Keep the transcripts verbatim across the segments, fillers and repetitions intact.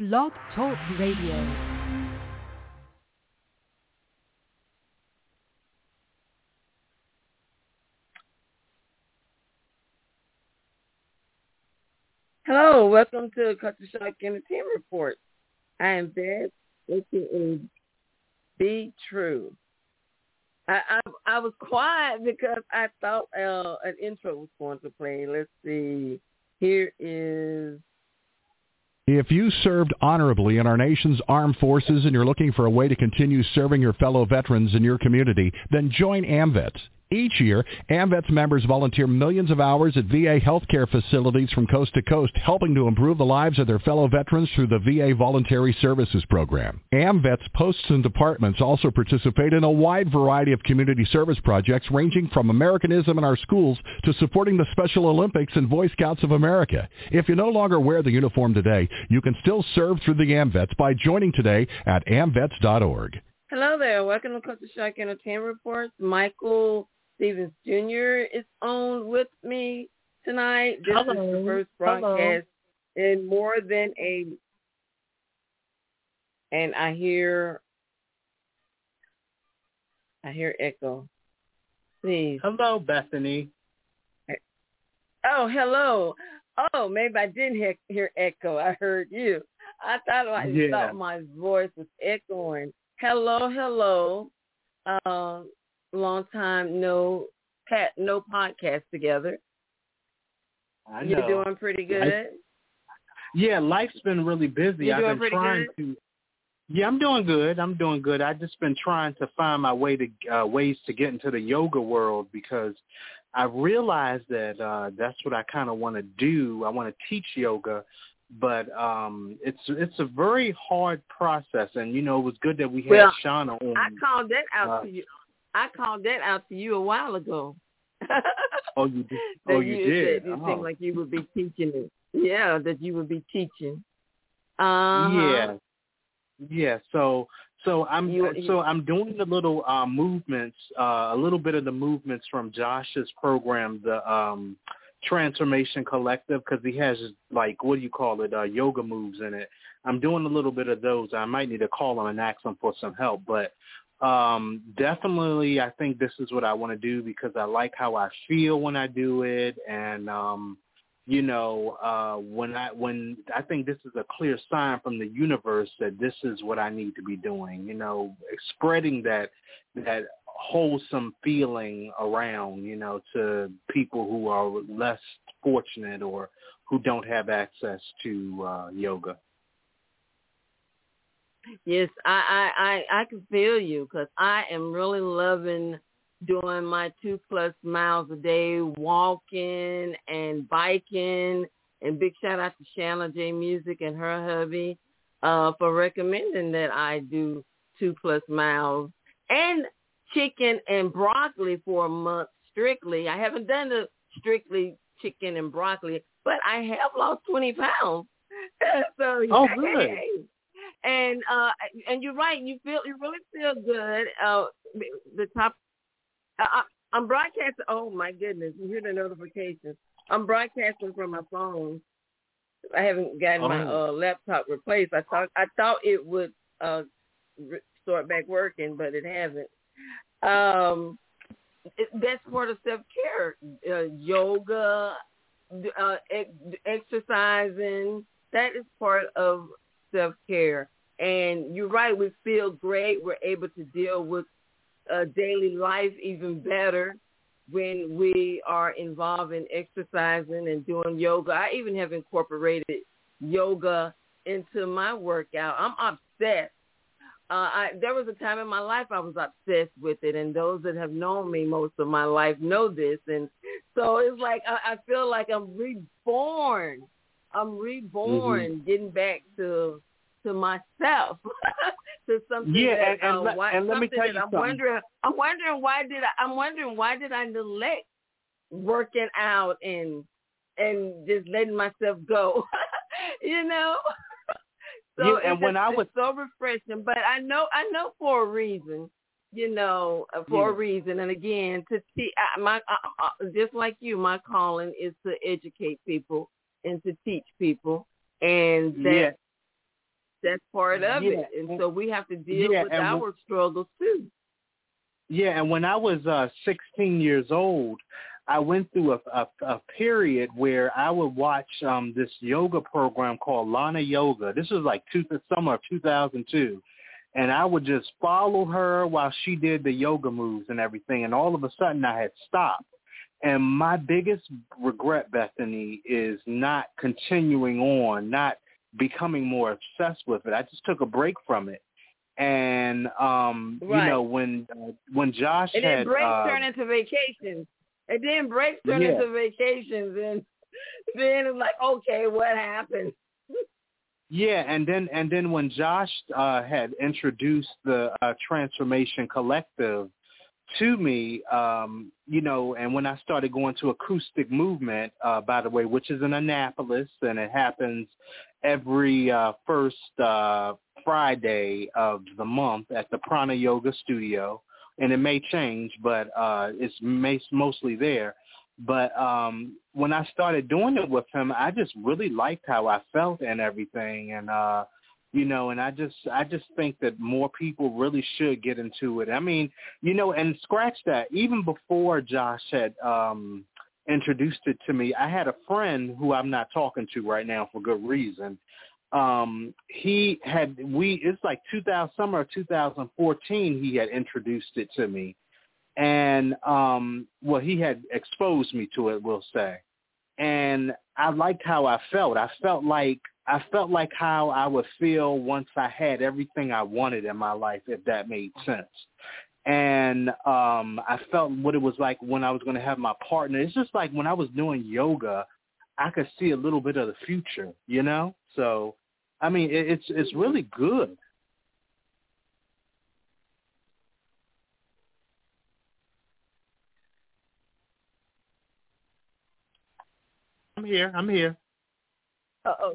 Blog Talk Radio. Hello, welcome to Culture Shock Entertainment Report. I am Beth, aka Be True. I, I I was quiet because I thought uh, an intro was going to play. Let's see. Here is. If you served honorably in our nation's armed forces and you're looking for a way to continue serving your fellow veterans in your community, then join AMVETS. Each year, AMVETS members volunteer millions of hours at V A healthcare facilities from coast to coast, helping to improve the lives of their fellow veterans through the V A Voluntary Services Program. AMVETS posts and departments also participate in a wide variety of community service projects ranging from Americanism in our schools to supporting the Special Olympics and Boy Scouts of America. If you no longer wear the uniform today, you can still serve through the AMVETS by joining today at amvets dot org. Hello there. Welcome to Culture Shock Entertainment Reports. Michael Stevens Junior is on with me tonight. This Hello. is the first broadcast Hello. in more than a, and I hear, I hear echo. Please. Hello, Bethany. Oh, hello. Oh, maybe I didn't hear, hear echo. I heard you. I thought I yeah. thought my voice was echoing. Hello, hello. Um. Long time no pat no podcast together. I know. You're doing pretty good. I, yeah, life's been really busy. You're I've doing been pretty trying good? to. Yeah, I'm doing good. I'm doing good. I've just been trying to find my way to uh, ways to get into the yoga world because I realized that uh, that's what I kind of want to do. I want to teach yoga, but um, it's it's a very hard process. And you know, it was good that we had well, Shauna on. I called that out uh, to you. I called that out to you a while ago. oh, you did? Oh, you, you did? Said you oh. seemed like you would be teaching it. Yeah, that you would be teaching. Uh-huh. Yeah, yeah. So, so I'm you, so you, I'm doing the little uh, movements, uh, a little bit of the movements from Josh's program, the um, Transformation Collective, because he has like what do you call it, uh, yoga moves in it. I'm doing a little bit of those. I might need to call him and ask him for some help, but. Um, definitely, I think this is what I want to do because I like how I feel when I do it, and um, you know, uh, when I when I think this is a clear sign from the universe that this is what I need to be doing. You know, spreading that that wholesome feeling around, you know, to people who are less fortunate or who don't have access to uh, yoga. Yes, I, I, I, I can feel you because I am really loving doing my two plus miles a day, walking and biking. And big shout out to Shanna J Music and her hubby uh, for recommending that I do two plus miles and chicken and broccoli for a month strictly. I haven't done the strictly chicken and broccoli, but I have lost twenty pounds. so oh, good. Hey. And uh, and you're right. You feel you really feel good. Uh, the top. I, I'm broadcasting. Oh my goodness! You hear the notifications. I'm broadcasting from my phone. I haven't gotten oh. my uh, laptop replaced. I thought I thought it would uh, start back working, but it hasn't. Um, it, that's part of self care. Uh, yoga, uh, ex- exercising. That is part of self-care. And you're right, we feel great. We're able to deal with uh, daily life even better when we are involved in exercising and doing yoga. I even have incorporated yoga into my workout. I'm obsessed. Uh, I, there was a time in my life I was obsessed with it, and those that have known me most of my life know this. And so it's like I, I feel like I'm reborn. I'm reborn, mm-hmm. getting back to to myself, to something yeah, that and, and, uh, let, why, and let me tell you I'm something. wondering. I'm wondering why did I? I'm wondering why did I neglect working out and and just letting myself go, you know? So yeah, it's and when just, I was it's so refreshing, but I know I know for a reason, you know, for yeah. a reason. And again, to see my uh, uh, just like you, my calling is to educate people and to teach people, and that yeah. That's part of yeah, it. And so we have to deal yeah, with and our w- struggles too. Yeah, and when I was uh, sixteen years old, I went through a, a, a period where I would watch um, this yoga program called Lana Yoga. This was like two, the summer of two thousand two. And I would just follow her while she did the yoga moves and everything. And all of a sudden I had stopped. And my biggest regret, Bethany, is not continuing on, not becoming more obsessed with it. I just took a break from it. And, um, Right. you know, when uh, when Josh and had... then breaks uh, turn into vacations. And then breaks turn Yeah. into vacations. And then it's like, okay, what happened? Yeah, and then and then when Josh uh, had introduced the uh, Transformation Collective to me, um, you know, and when I started going to Acoustic Movement, uh, by the way, which is in Annapolis, and it happens every uh, first uh, Friday of the month at the Prana Yoga Studio, and it may change, but uh, it's mostly there. But um, when I started doing it with him, I just really liked how I felt and everything. And, uh, you know, and I just I just think that more people really should get into it. I mean, you know, and scratch that. Even before Josh had um, introduced it to me, I had a friend who I'm not talking to right now for good reason. Um, he had we it's like two thousand summer of two thousand fourteen. He had introduced it to me. And, um, well, he had exposed me to it, we'll say. And I liked how I felt. I felt like I felt like how I would feel once I had everything I wanted in my life, if that made sense. And um, I felt what it was like when I was going to have my partner. It's just like when I was doing yoga, I could see a little bit of the future, you know? So, I mean, it, it's it's really good. I'm here. I'm here. Uh-oh.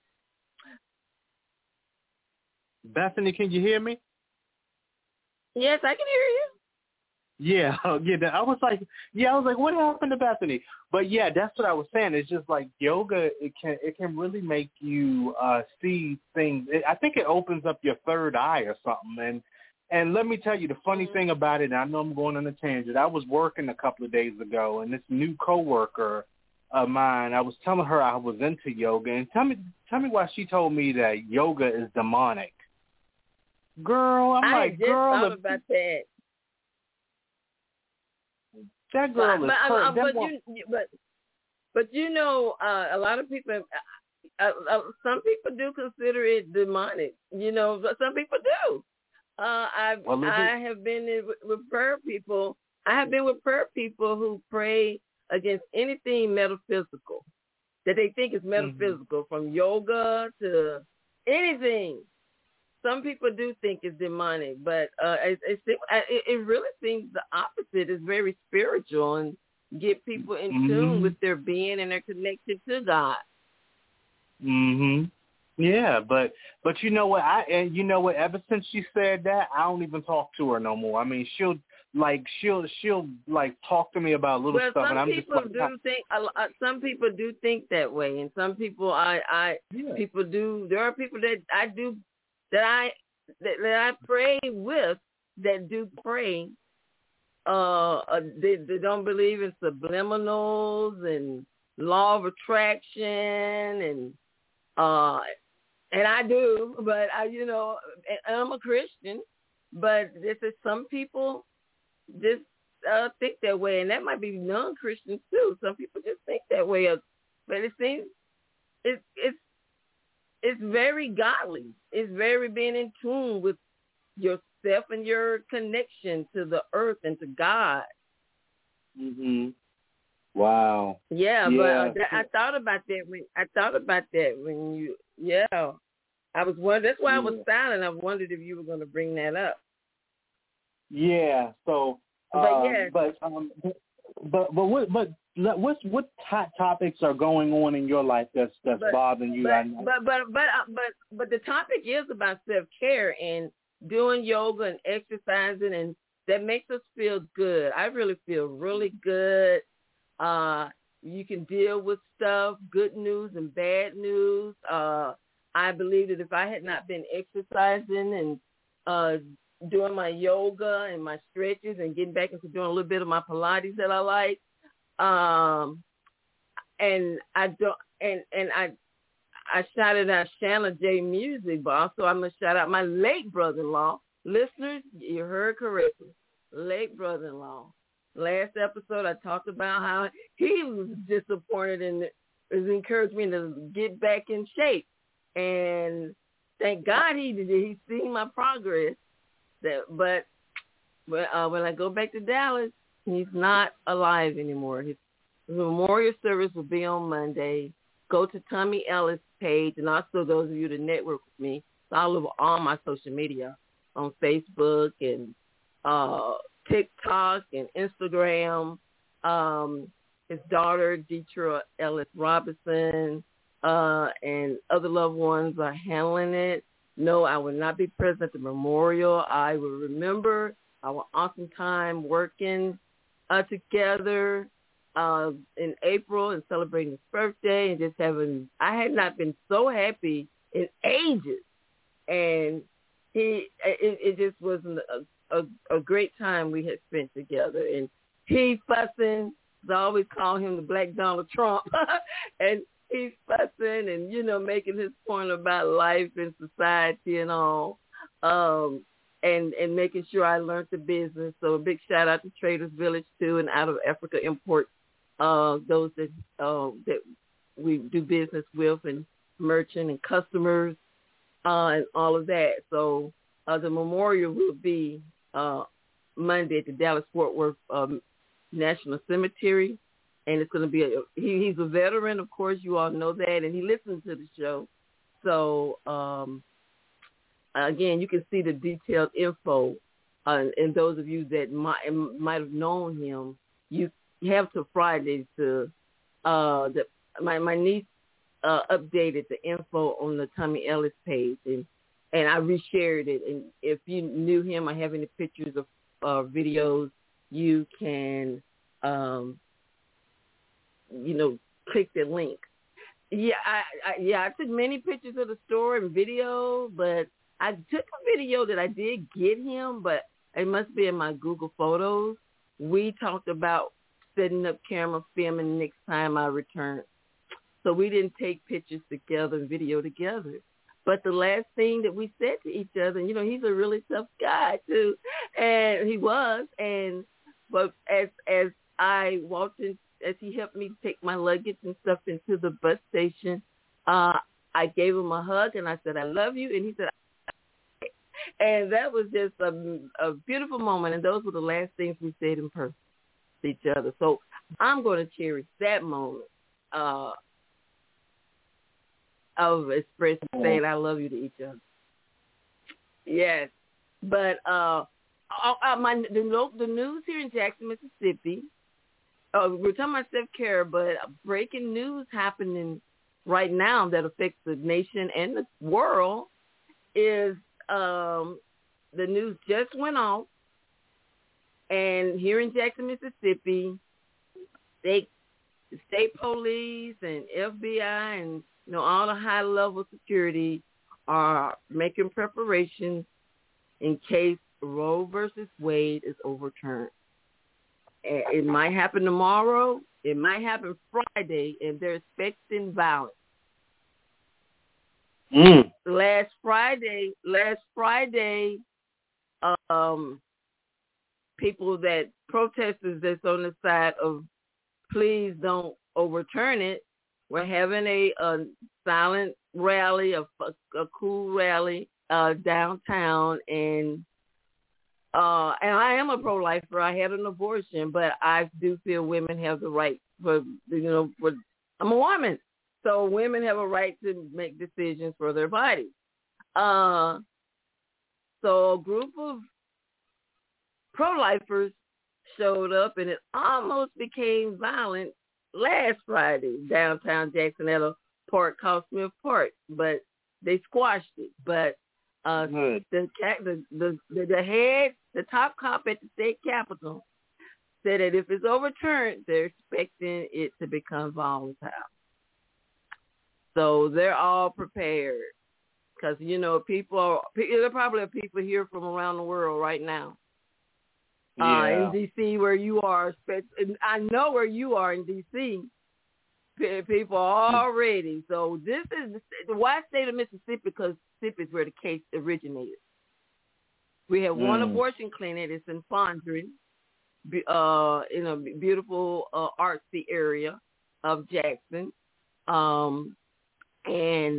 Bethany, can you hear me? Yes, I can hear you. Yeah, yeah. I was like, yeah, I was like, what happened to Bethany? But yeah, that's what I was saying. It's just like yoga. It can it can really make you uh, see things. It, I think it opens up your third eye or something. And and let me tell you the funny thing about it. And I know I'm going on a tangent. I was working a couple of days ago, and this new coworker of mine, I was telling her I was into yoga, and tell me tell me why she told me that yoga is demonic. Girl, I'm I like, just girl, thought if, about that. that girl But, is but, hurt. uh, That but, one- you, but, but you know, uh, a lot of people, uh, uh, some people do consider it demonic. You know, but some people do. Uh, I Well, is I it- have been in, with, with prayer people. I have been with prayer people who pray against anything metaphysical that they think is metaphysical, mm-hmm. from yoga to anything. Some people do think it's demonic, but uh, it, it, it really seems the opposite. It's very spiritual and get people in mm-hmm. tune with their being and their connection to God. Mhm. Yeah, but but you know what? I and you know what? Ever since she said that, I don't even talk to her no more. I mean, she'll like she'll she'll like talk to me about little well, stuff, and I'm people just like, do think. Uh, some people do think that way, and some people, I, I, yeah. people do. There are people that I do, that I, that, that I pray with, that do pray. Uh, uh they, they don't believe in subliminals and law of attraction, and uh, and I do, but I, you know, I'm a Christian, but this is some people just uh, think that way, and that might be non-Christians too. Some people just think that way, but it seems it's it's it's very godly. It's very being in tune with yourself and your connection to the earth and to God. Mhm. Wow. Yeah, yeah. but uh, I thought about that when I thought about that when you. Yeah, I was wondering. That's why yeah. I was silent. I wondered if you were going to bring that up. Yeah. So. But um, yeah. But um. But but what but what's what hot topics are going on in your life that's that's but, bothering you? But but but but uh, but but the topic is about self-care and doing yoga and exercising, and that makes us feel good. I really feel really good. Uh, you can deal with stuff, good news and bad news. Uh, I believe that if I had not been exercising and uh, doing my yoga and my stretches and getting back into doing a little bit of my Pilates that I like, um, and I don't, and and I, I shouted out Shanna J Music, but also I'm gonna shout out my late brother-in-law. Listeners, you heard correctly, late brother-in-law. Last episode, I talked about how he was disappointed and it encouraged me to get back in shape. And thank God he did. He's seen my progress. That, but but uh, when I go back to Dallas, he's not alive anymore. His memorial service will be on Monday. Go to Tommy Ellis page, and also those of you that network with me, it's all over all my social media on Facebook and uh, TikTok and Instagram. Um, his daughter, Deetra Ellis Robinson, uh, and other loved ones are handling it. No, I will not be present at the memorial. I will remember our awesome time working uh, together uh, in April and celebrating his birthday and just having, I had not been so happy in ages. And he, it, it just wasn't a, a, a great time we had spent together. And he fussing, I always call him the Black Donald Trump. And he's fussing and, you know, making his point about life and society and all, um, and, and making sure I learned the business. So a big shout out to Traders Village, too, and Out of Africa Import, uh, those that uh, that we do business with and merchant and customers uh, and all of that. So uh, the memorial will be uh, Monday at the Dallas-Fort Worth um, National Cemetery. And it's going to be, a, he, he's a veteran, of course, you all know that, and he listens to the show. So, um, again, you can see the detailed info, uh, and those of you that might, might have known him, you have till Friday to, uh, the, my, my niece uh, updated the info on the Tommy Ellis page, and, and I reshared it. And if you knew him or have any pictures of uh, videos, you can, um, you know, click the link. Yeah, I, I yeah, I took many pictures of the store and video, but I took a video that I did get him, but it must be in my Google Photos. We talked about setting up camera filming next time I return. So we didn't take pictures together and video together. But the last thing that we said to each other, and, you know, he's a really tough guy, too, and he was, and but as as I walked in, as he helped me take my luggage and stuff into the bus station, uh, I gave him a hug and I said, I love you. And he said, and that was just a, a beautiful moment. And those were the last things we said in person to each other. So I'm going to cherish that moment uh, of expressing, saying I love you to each other. Yes. But uh, uh, my, the, the news here in Jackson, Mississippi, Uh, we're talking about self-care, but breaking news happening right now that affects the nation and the world is um, the news just went off, and here in Jackson, Mississippi, they, the state police and F B I and, you know, all the high-level security are making preparations in case Roe versus Wade is overturned. It might happen tomorrow. It might happen Friday, and they're expecting violence. Mm. Last Friday, last Friday, um, people that protesters that's on the side of please don't overturn it were having a, a silent rally, a, a cool rally uh, downtown, and Uh, and I am a pro-lifer. I had an abortion, but I do feel women have the right for, you know, for, I'm a woman. So women have a right to make decisions for their bodies. Uh, so a group of pro-lifers showed up, and it almost became violent last Friday downtown Jackson at a park called Smith Park, but they squashed it. But uh, the, the, the, the head, the top cop at the state capitol said that if it's overturned, they're expecting it to become volatile. So they're all prepared. because, you know, people are, there probably are people here from around the world right now. Yeah. Uh, in D C where you are, I know where you are in D C, people are already. So this is, why state of Mississippi? Because Mississippi is where the case originated. We have one mm. abortion clinic. It's in Fondren, uh, in a beautiful uh, artsy area of Jackson. Um, and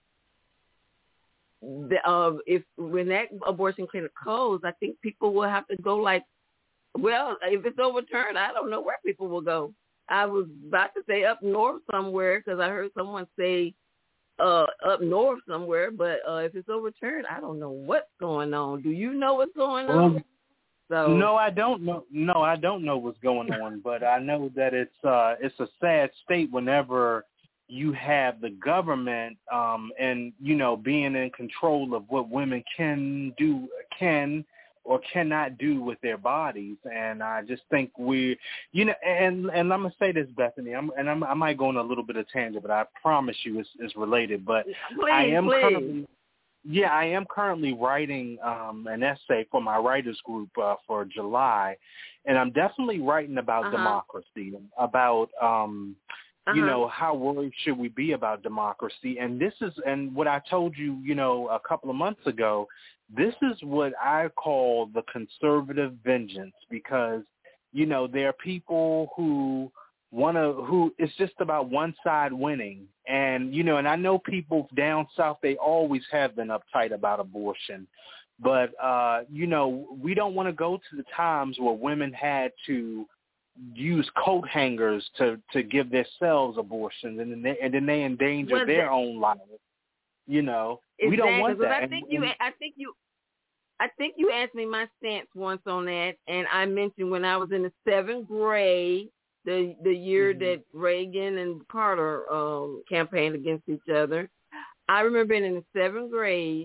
the, uh, if when that abortion clinic closed, I think people will have to go like, well, if it's overturned, I don't know where people will go. I was about to say up north somewhere because I heard someone say uh, up north somewhere, but uh, if it's overturned, I don't know what's going on. Do you know what's going on? Um, so No, I don't know. No, I don't know what's going on, but I know that it's uh, it's a sad state whenever you have the government um, and, you know, being in control of what women can do, can or cannot do with their bodies. And I just think we, you know, and, and I'm going to say this, Bethany, I'm, and I'm, I might go on a little bit of tangent, but I promise you it's, it's related. But please, I am please. currently, yeah, I am currently writing um, an essay for my writers group uh, for July. And I'm definitely writing about uh-huh. democracy, about, um, uh-huh. you know, how worried should we be about democracy? And this is, and what I told you, you know, a couple of months ago, this is what I call the conservative vengeance, because, you know, there are people who want to, who it's just about one side winning. And, you know, and I know people down south, they always have been uptight about abortion. But, uh, you know, we don't want to go to the times where women had to use coat hangers to, to give themselves abortions, and then they, and then they endanger well, their that, own lives. You know, exactly. we don't want that. I think and, you, and, I think you, I think you asked me my stance once on that, and I mentioned when I was in the seventh grade, the the year mm-hmm. that Reagan and Carter um, campaigned against each other. I remember being in the seventh grade,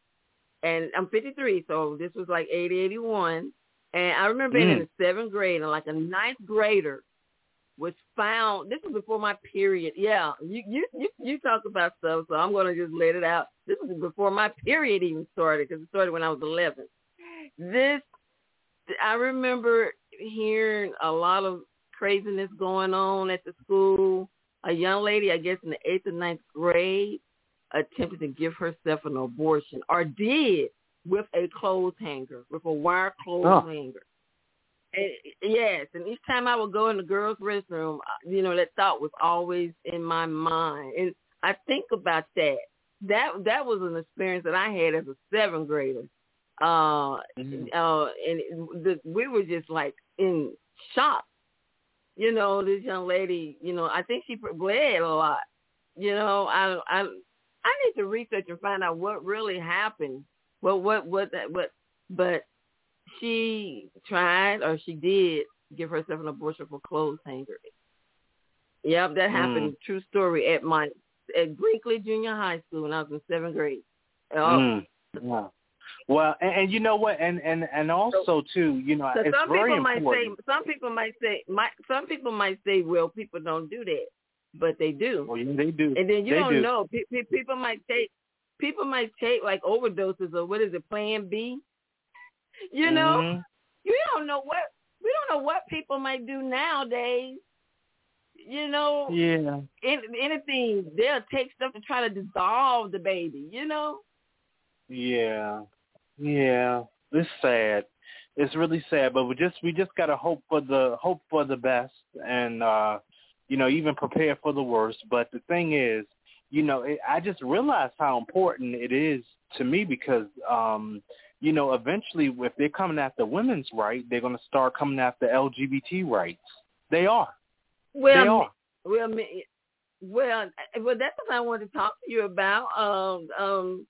and I'm fifty-three, so this was like eighty, eighty-one. And I remember being mm. in the seventh grade, and like a ninth grader was found. This was before my period. Yeah, you you you, you talk about stuff, so I'm going to just let it out. This was before my period even started, because it started when I was eleven. This, I remember hearing a lot of craziness going on at the school. A young lady, I guess in the eighth or ninth grade, attempted to give herself an abortion, or did, with a clothes hanger, with a wire clothes oh. hanger. And, yes, and each time I would go in the girls' restroom, you know, that thought was always in my mind. And I think about that. That that was an experience that I had as a seventh grader. Uh, mm-hmm. uh, and the, we were just like in shock. You know, this young lady, you know, I think she bled a lot. You know, I I I need to research and find out what really happened. Well, what what that what, but she tried, or she did, give herself an abortion for clothes hanger. Yep, that happened. Mm. True story at my at Brinkley Junior High School when I was in seventh grade. Oh. Mm. Yeah. Well, and, and you know what, and, and, and also too, you know, so it's some very people important. Might say, some people might say, might, some people might say, well, people don't do that, but they do. Well, yeah, they do. And then you they don't do. know. P- p- people might take, people might take like overdoses or what is it, Plan B? You know, mm-hmm. you don't know what we don't know what people might do nowadays. You know, yeah, in, anything, they'll take stuff to try to dissolve the baby. You know. Yeah, yeah, it's sad. It's really sad, but we just we just gotta hope for the hope for the best, and uh, you know, even prepare for the worst. But the thing is, you know, it, I just realized how important it is to me because, um, you know, eventually, if they're coming after women's rights, they're gonna start coming after L G B T rights. They are. Well, they are. Well, well, well, that's what I wanted to talk to you about. Um, um.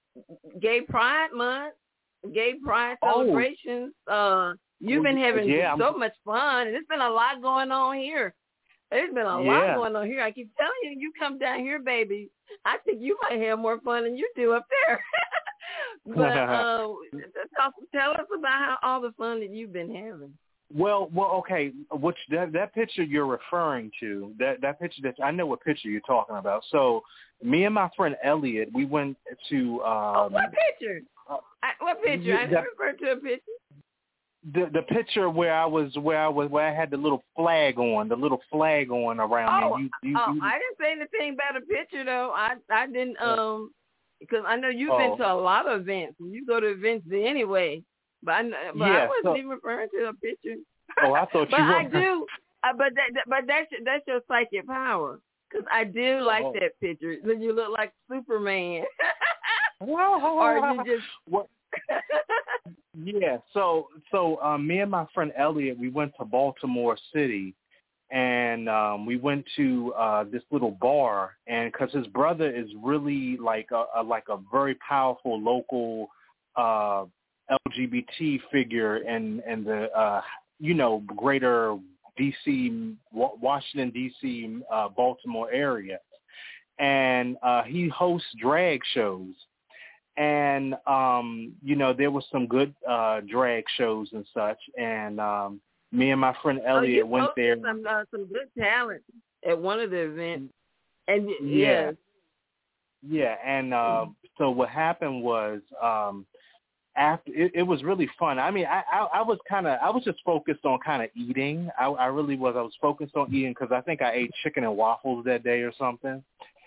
Gay Pride Month, Gay Pride celebrations. Oh. Uh, you've been having yeah, so I'm... much fun, and there's been a lot going on here. There's been a yeah. lot going on here. I keep telling you, you come down here, baby. I think you might have more fun than you do up there. but uh, talk, tell us about how all the fun that you've been having. Well, well, okay. Which that that picture you're referring to, that that picture that I know what picture you're talking about. So, me and my friend Elliot, we went to. Um, oh, what picture? Uh, I, what picture? I that, referred to a picture. The the picture where I was where I was where I had the little flag on, the little flag on around Oh, me. You, you, oh, you, I didn't say anything about a picture though. I I didn't um because I know you've oh. been to a lot of events. You go to events anyway, but I but yeah, I wasn't so, even referring to a picture. oh, I thought but you were. I do. Uh, but that, that but that's that's your psychic power. Because I do like oh. that picture. Then you look like Superman. or or you just what? Yeah, so so um, me and my friend Elliot, we went to Baltimore City, and um, we went to uh, this little bar, and because his brother is really like a, a like a very powerful local uh, L G B T figure in in the uh, you know greater D C Washington D C uh, Baltimore area, and uh, he hosts drag shows. And, um, you know, there was some good uh, drag shows and such. And um, me and my friend Elliot oh, went there. Some, uh, some good talent at one of the events. And yeah. Yes. Yeah. And uh, so what happened was um, after it, it was really fun. I mean, I, I, I was kind of I was just focused on kind of eating. I, I really was. I was focused on eating because I think I ate chicken and waffles that day or something.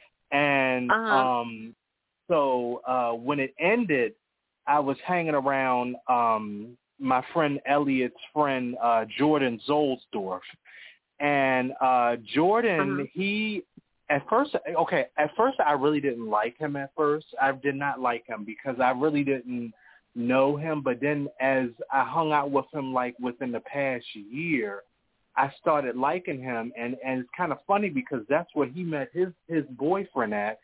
And uh-huh. um So uh, when it ended, I was hanging around um, my friend Elliot's friend uh, Jordan Zolsdorf, and uh, Jordan, uh-huh. he at first, okay, at first I really didn't like him. At first, I did not like him because I really didn't know him. But then, as I hung out with him, like within the past year, I started liking him, and and it's kind of funny because that's where he met his his boyfriend at.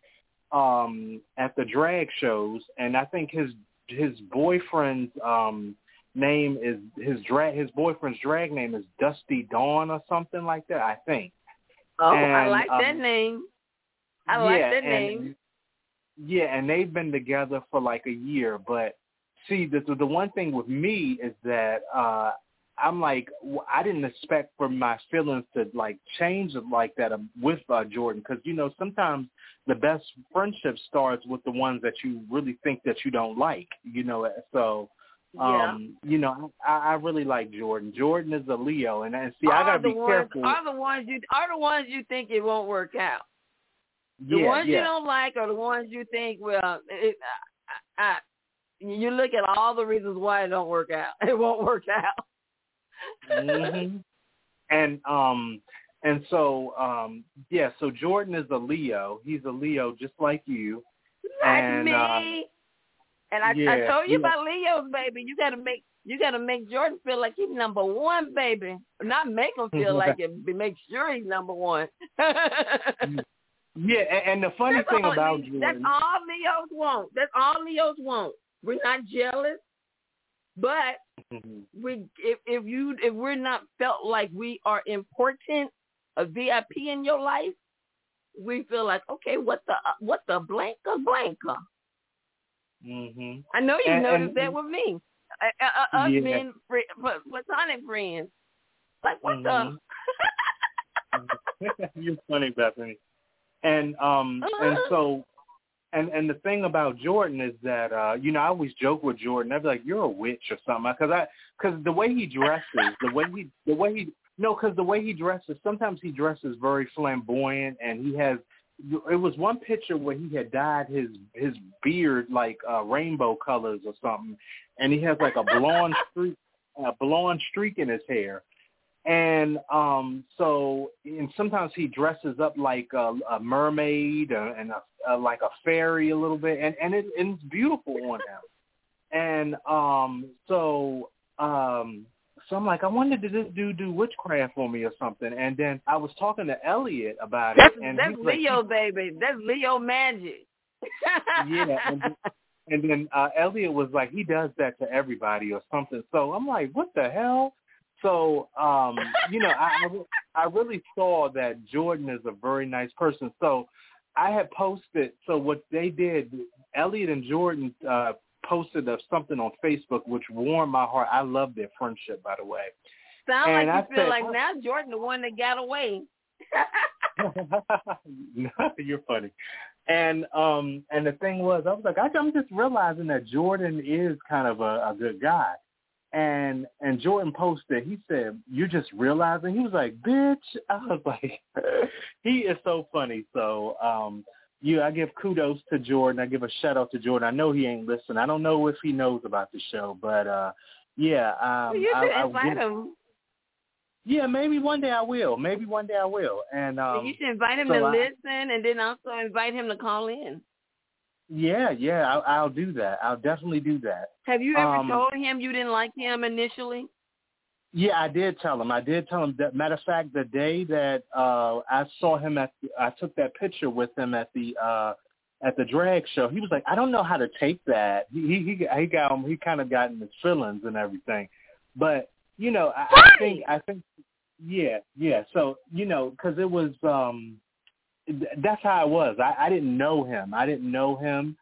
Um, at the drag shows, and I think his his boyfriend's um, name is his drag his boyfriend's drag name is Dusty Dawn or something like that. I think. Oh, and, I like um, that name. I yeah, like that and, name. Yeah, and they've been together for like a year. But see, the the one thing with me is that uh, I'm like, I didn't expect for my feelings to like change like that with uh, Jordan, because you know sometimes the best friendship starts with the ones that you really think that you don't like, you know. So, um, yeah. you know, I, I really like Jordan. Jordan is a Leo, and, and see, are I gotta be the ones, careful. Are the ones you are the ones you think it won't work out? The yeah, ones yeah. you don't like are the ones you think, well, it, I, I, you look at all the reasons why it don't work out. It won't work out. mm-hmm. And um. And so, um, yeah, so Jordan is a Leo. He's a Leo just like you. Like and, me. Uh, and I, yeah, I told you yeah. about Leos, baby. You gotta make you gotta make Jordan feel like he's number one, baby. Not make him feel like it, but make sure he's number one. Yeah, and, and the funny that's thing all, about Jordan. That's all Leos want. That's all Leos want. We're not jealous. But mm-hmm. we if, if you if we're not felt like we are important, a V I P in your life, we feel like, okay, what the what the blanca blanca. Mm-hmm. I know you and, noticed and, that with me. Uh, uh, us yeah. being free, platonic friends. Like what mm-hmm. the? You're funny, Bethany. And um uh-huh. and so and and the thing about Jordan is that uh you know I always joke with Jordan. I'd be like, you're a witch or something, because I because the way he dresses, the way he the way he no because the way he dresses, sometimes he dresses very flamboyant, and he has. It was one picture where he had dyed his his beard like uh, rainbow colors or something, and he has like a blonde streak a blonde streak in his hair. And um, so, and sometimes he dresses up like a, a mermaid uh, and a, a, like a fairy a little bit, and and, it, and it's beautiful on him. And um, so, um, so I'm like, I wonder, did this dude do witchcraft for me or something? And then I was talking to Elliot about that's, it, and that's he's Leo, like, baby. That's Leo magic. Yeah. And, and then uh, Elliot was like, he does that to everybody or something. So I'm like, what the hell? So, um, you know, I, I really saw that Jordan is a very nice person. So I had posted, so what they did, Elliot and Jordan uh, posted of something on Facebook, which warmed my heart. I love their friendship, by the way. Sound And like I you feel said, like now Jordan the one that got away. You're funny. And um and the thing was, I was like, I, I'm just realizing that Jordan is kind of a, a good guy. And and Jordan posted, he said, "You're just realizing?" He was like, "Bitch." I was like, he is so funny. So um yeah, I give kudos to Jordan. I give a shout out to Jordan. I know he ain't listening. I don't know if he knows about the show, but uh yeah, um Well, you I, should I invite give, him. yeah, maybe one day I will. Maybe one day I will. And um You should invite him so to I, listen, and then also invite him to call in. Yeah, yeah, I'll, I'll do that. I'll definitely do that. Have you ever Um, told him you didn't like him initially? Yeah, I did tell him. I did tell him. That, matter of fact, the day that uh, I saw him at, the, I took that picture with him at the uh, at the drag show. He was like, "I don't know how to take that." He he he, he got he kind of got in his feelings and everything. But you know, I, I think I think yeah, yeah. So you know, because it was. Um, That's how it was. I, I didn't know him. I didn't know him.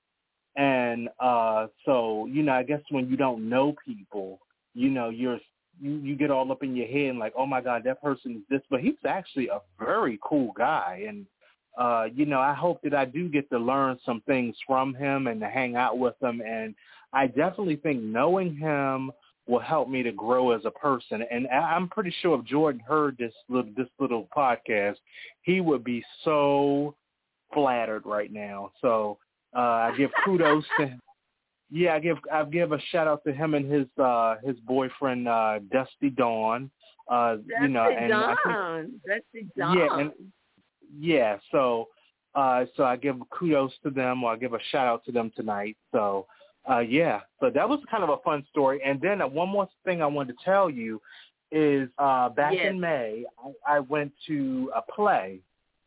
And uh, so, you know, I guess when you don't know people, you know, you're you, you get all up in your head and like, oh, my God, that person is this. But he's actually a very cool guy. And, uh, you know, I hope that I do get to learn some things from him and to hang out with him. And I definitely think knowing him will help me to grow as a person. And I'm pretty sure if Jordan heard this little, this little podcast, he would be so flattered right now. So uh, I give kudos to him. Yeah, I give I give a shout out to him and his uh, his boyfriend uh, Dusty Dawn. Uh, Dusty you know, and Dawn. I think, Dusty Dawn. Yeah, and yeah. So uh, so I give kudos to them, or I give a shout out to them tonight. So. Uh, yeah, so that was kind of a fun story. And then uh, one more thing I wanted to tell you is uh, back yes. in May, I, I went to a play.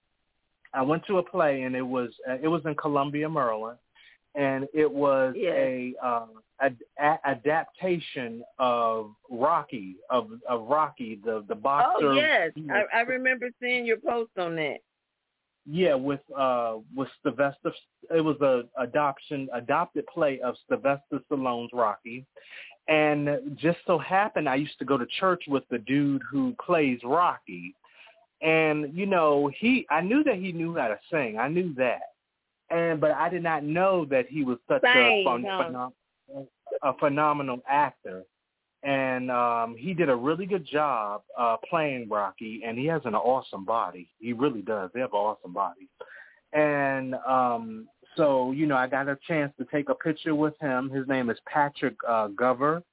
I went to a play, and it was uh, it was in Columbia, Maryland, and it was yes. a, uh, a, a adaptation of Rocky of of Rocky, the the boxer. Oh yes, I, I remember seeing your post on that. Yeah, with uh, with Sylvester, it was a adoption adopted play of Sylvester Stallone's Rocky, and just so happened I used to go to church with the dude who plays Rocky, and you know he I knew that he knew how to sing, I knew that, and but I did not know that he was such Same, a phen- huh? phenom- a phenomenal actor. And um, he did a really good job uh, playing Rocky, and he has an awesome body. He really does. They have an awesome body. And um, so, you know, I got a chance to take a picture with him. His name is Patrick uh, Gover,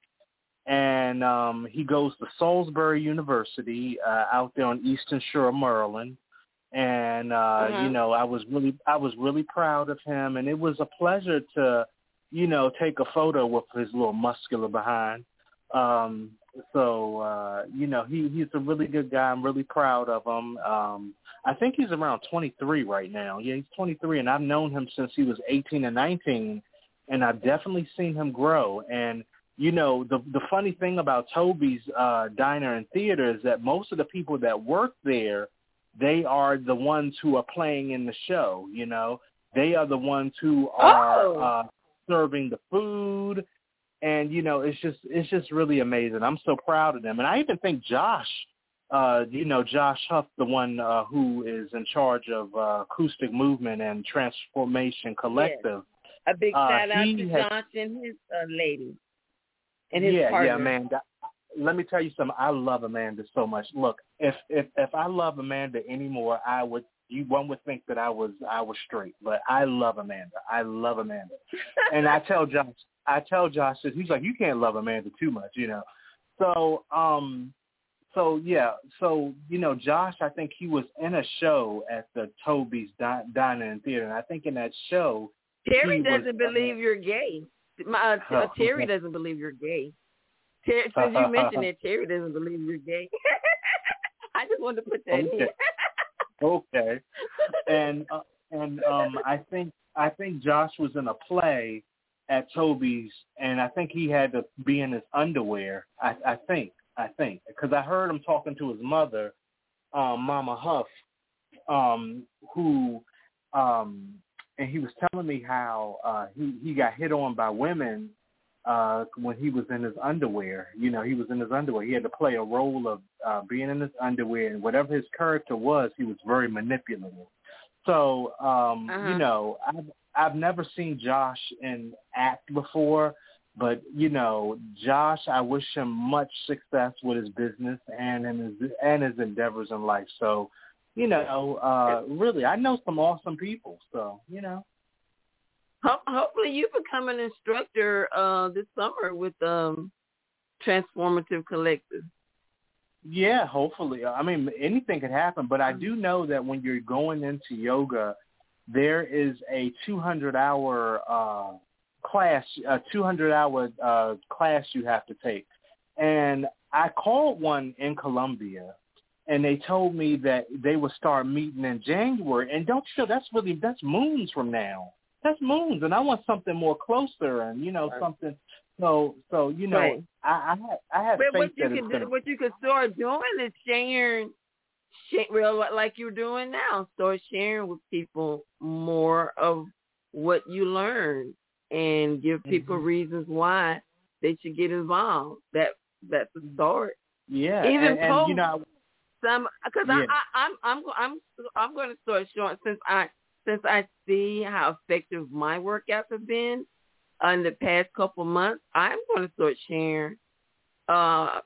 and um, he goes to Salisbury University uh, out there on Eastern Shore of Maryland. And, uh, uh-huh. you know, I was really I was really proud of him, and it was a pleasure to, you know, take a photo with his little muscular behind. Um, so, uh, you know, he, he's a really good guy. I'm really proud of him. Um, I think he's around twenty-three right now. Yeah, he's twenty-three, and I've known him since he was eighteen and nineteen, and I've definitely seen him grow. And, you know, the the funny thing about Toby's uh, Diner and Theater is that most of the people that work there, they are the ones who are playing in the show, you know. They are the ones who are oh. uh, serving the food. And, you know, it's just it's just really amazing. I'm so proud of them. And I even think Josh, uh, you know, Josh Huff, the one uh, who is in charge of uh, Acoustic Movement and Transformation Collective. Yes. A big uh, shout out to has, Josh and his uh, lady and his yeah, partner. Yeah, Amanda. Let me tell you something. I love Amanda so much. Look, if if if I love Amanda anymore, I would. You one would think that I was I was straight, but I love Amanda. I love Amanda, and I tell Josh. I tell Josh that he's like, you can't love Amanda too much, you know. So, um, so yeah, so you know, Josh, I think he was in a show at the Toby's Di- Diner and Theater, and I think in that show, Terry doesn't was, believe uh, you're gay. My, uh, uh, Terry doesn't believe you're gay. Ter- since you mentioned it, Terry doesn't believe you're gay. I just wanted to put that okay. in. okay, and uh, and um, I think I think Josh was in a play at Toby's, and I think he had to be in his underwear. I, I think, I think, because I heard him talking to his mother, um, Mama Huff, um, who, um, and he was telling me how uh, he he got hit on by women uh, when he was in his underwear. You know, he was in his underwear. He had to play a role of uh, being in his underwear, and whatever his character was, he was very manipulative. So, um, uh-huh. you know, I've, I've never seen Josh in act before, but, you know, Josh, I wish him much success with his business and in his, and his endeavors in life. So, you know, uh, really, I know some awesome people. So, you know. Ho- hopefully you become an instructor uh, this summer with um, Transformative Collective. Yeah, hopefully. I mean, anything could happen, but I do know that when you're going into yoga, there is a two hundred hour uh, class, a two hundred hour uh, class you have to take. And I called one in Colombia, and they told me that they would start meeting in January. And don't you know, that's really, that's moons from now. That's moons, and I want something more closer, and you know, right. something. So, so you know, right. I, I have, I have but faith what you that can it's do, gonna... what you could start doing is sharing, share, real like you're doing now. Start sharing with people more of what you learned, and give people mm-hmm. reasons why they should get involved. That that's the start. Yeah, even and, and post you know, some because yeah. I, I, I'm I'm I'm I'm going to start showing since I. Since I see how effective my workouts have been uh, in the past couple months, I'm going to start sharing uh,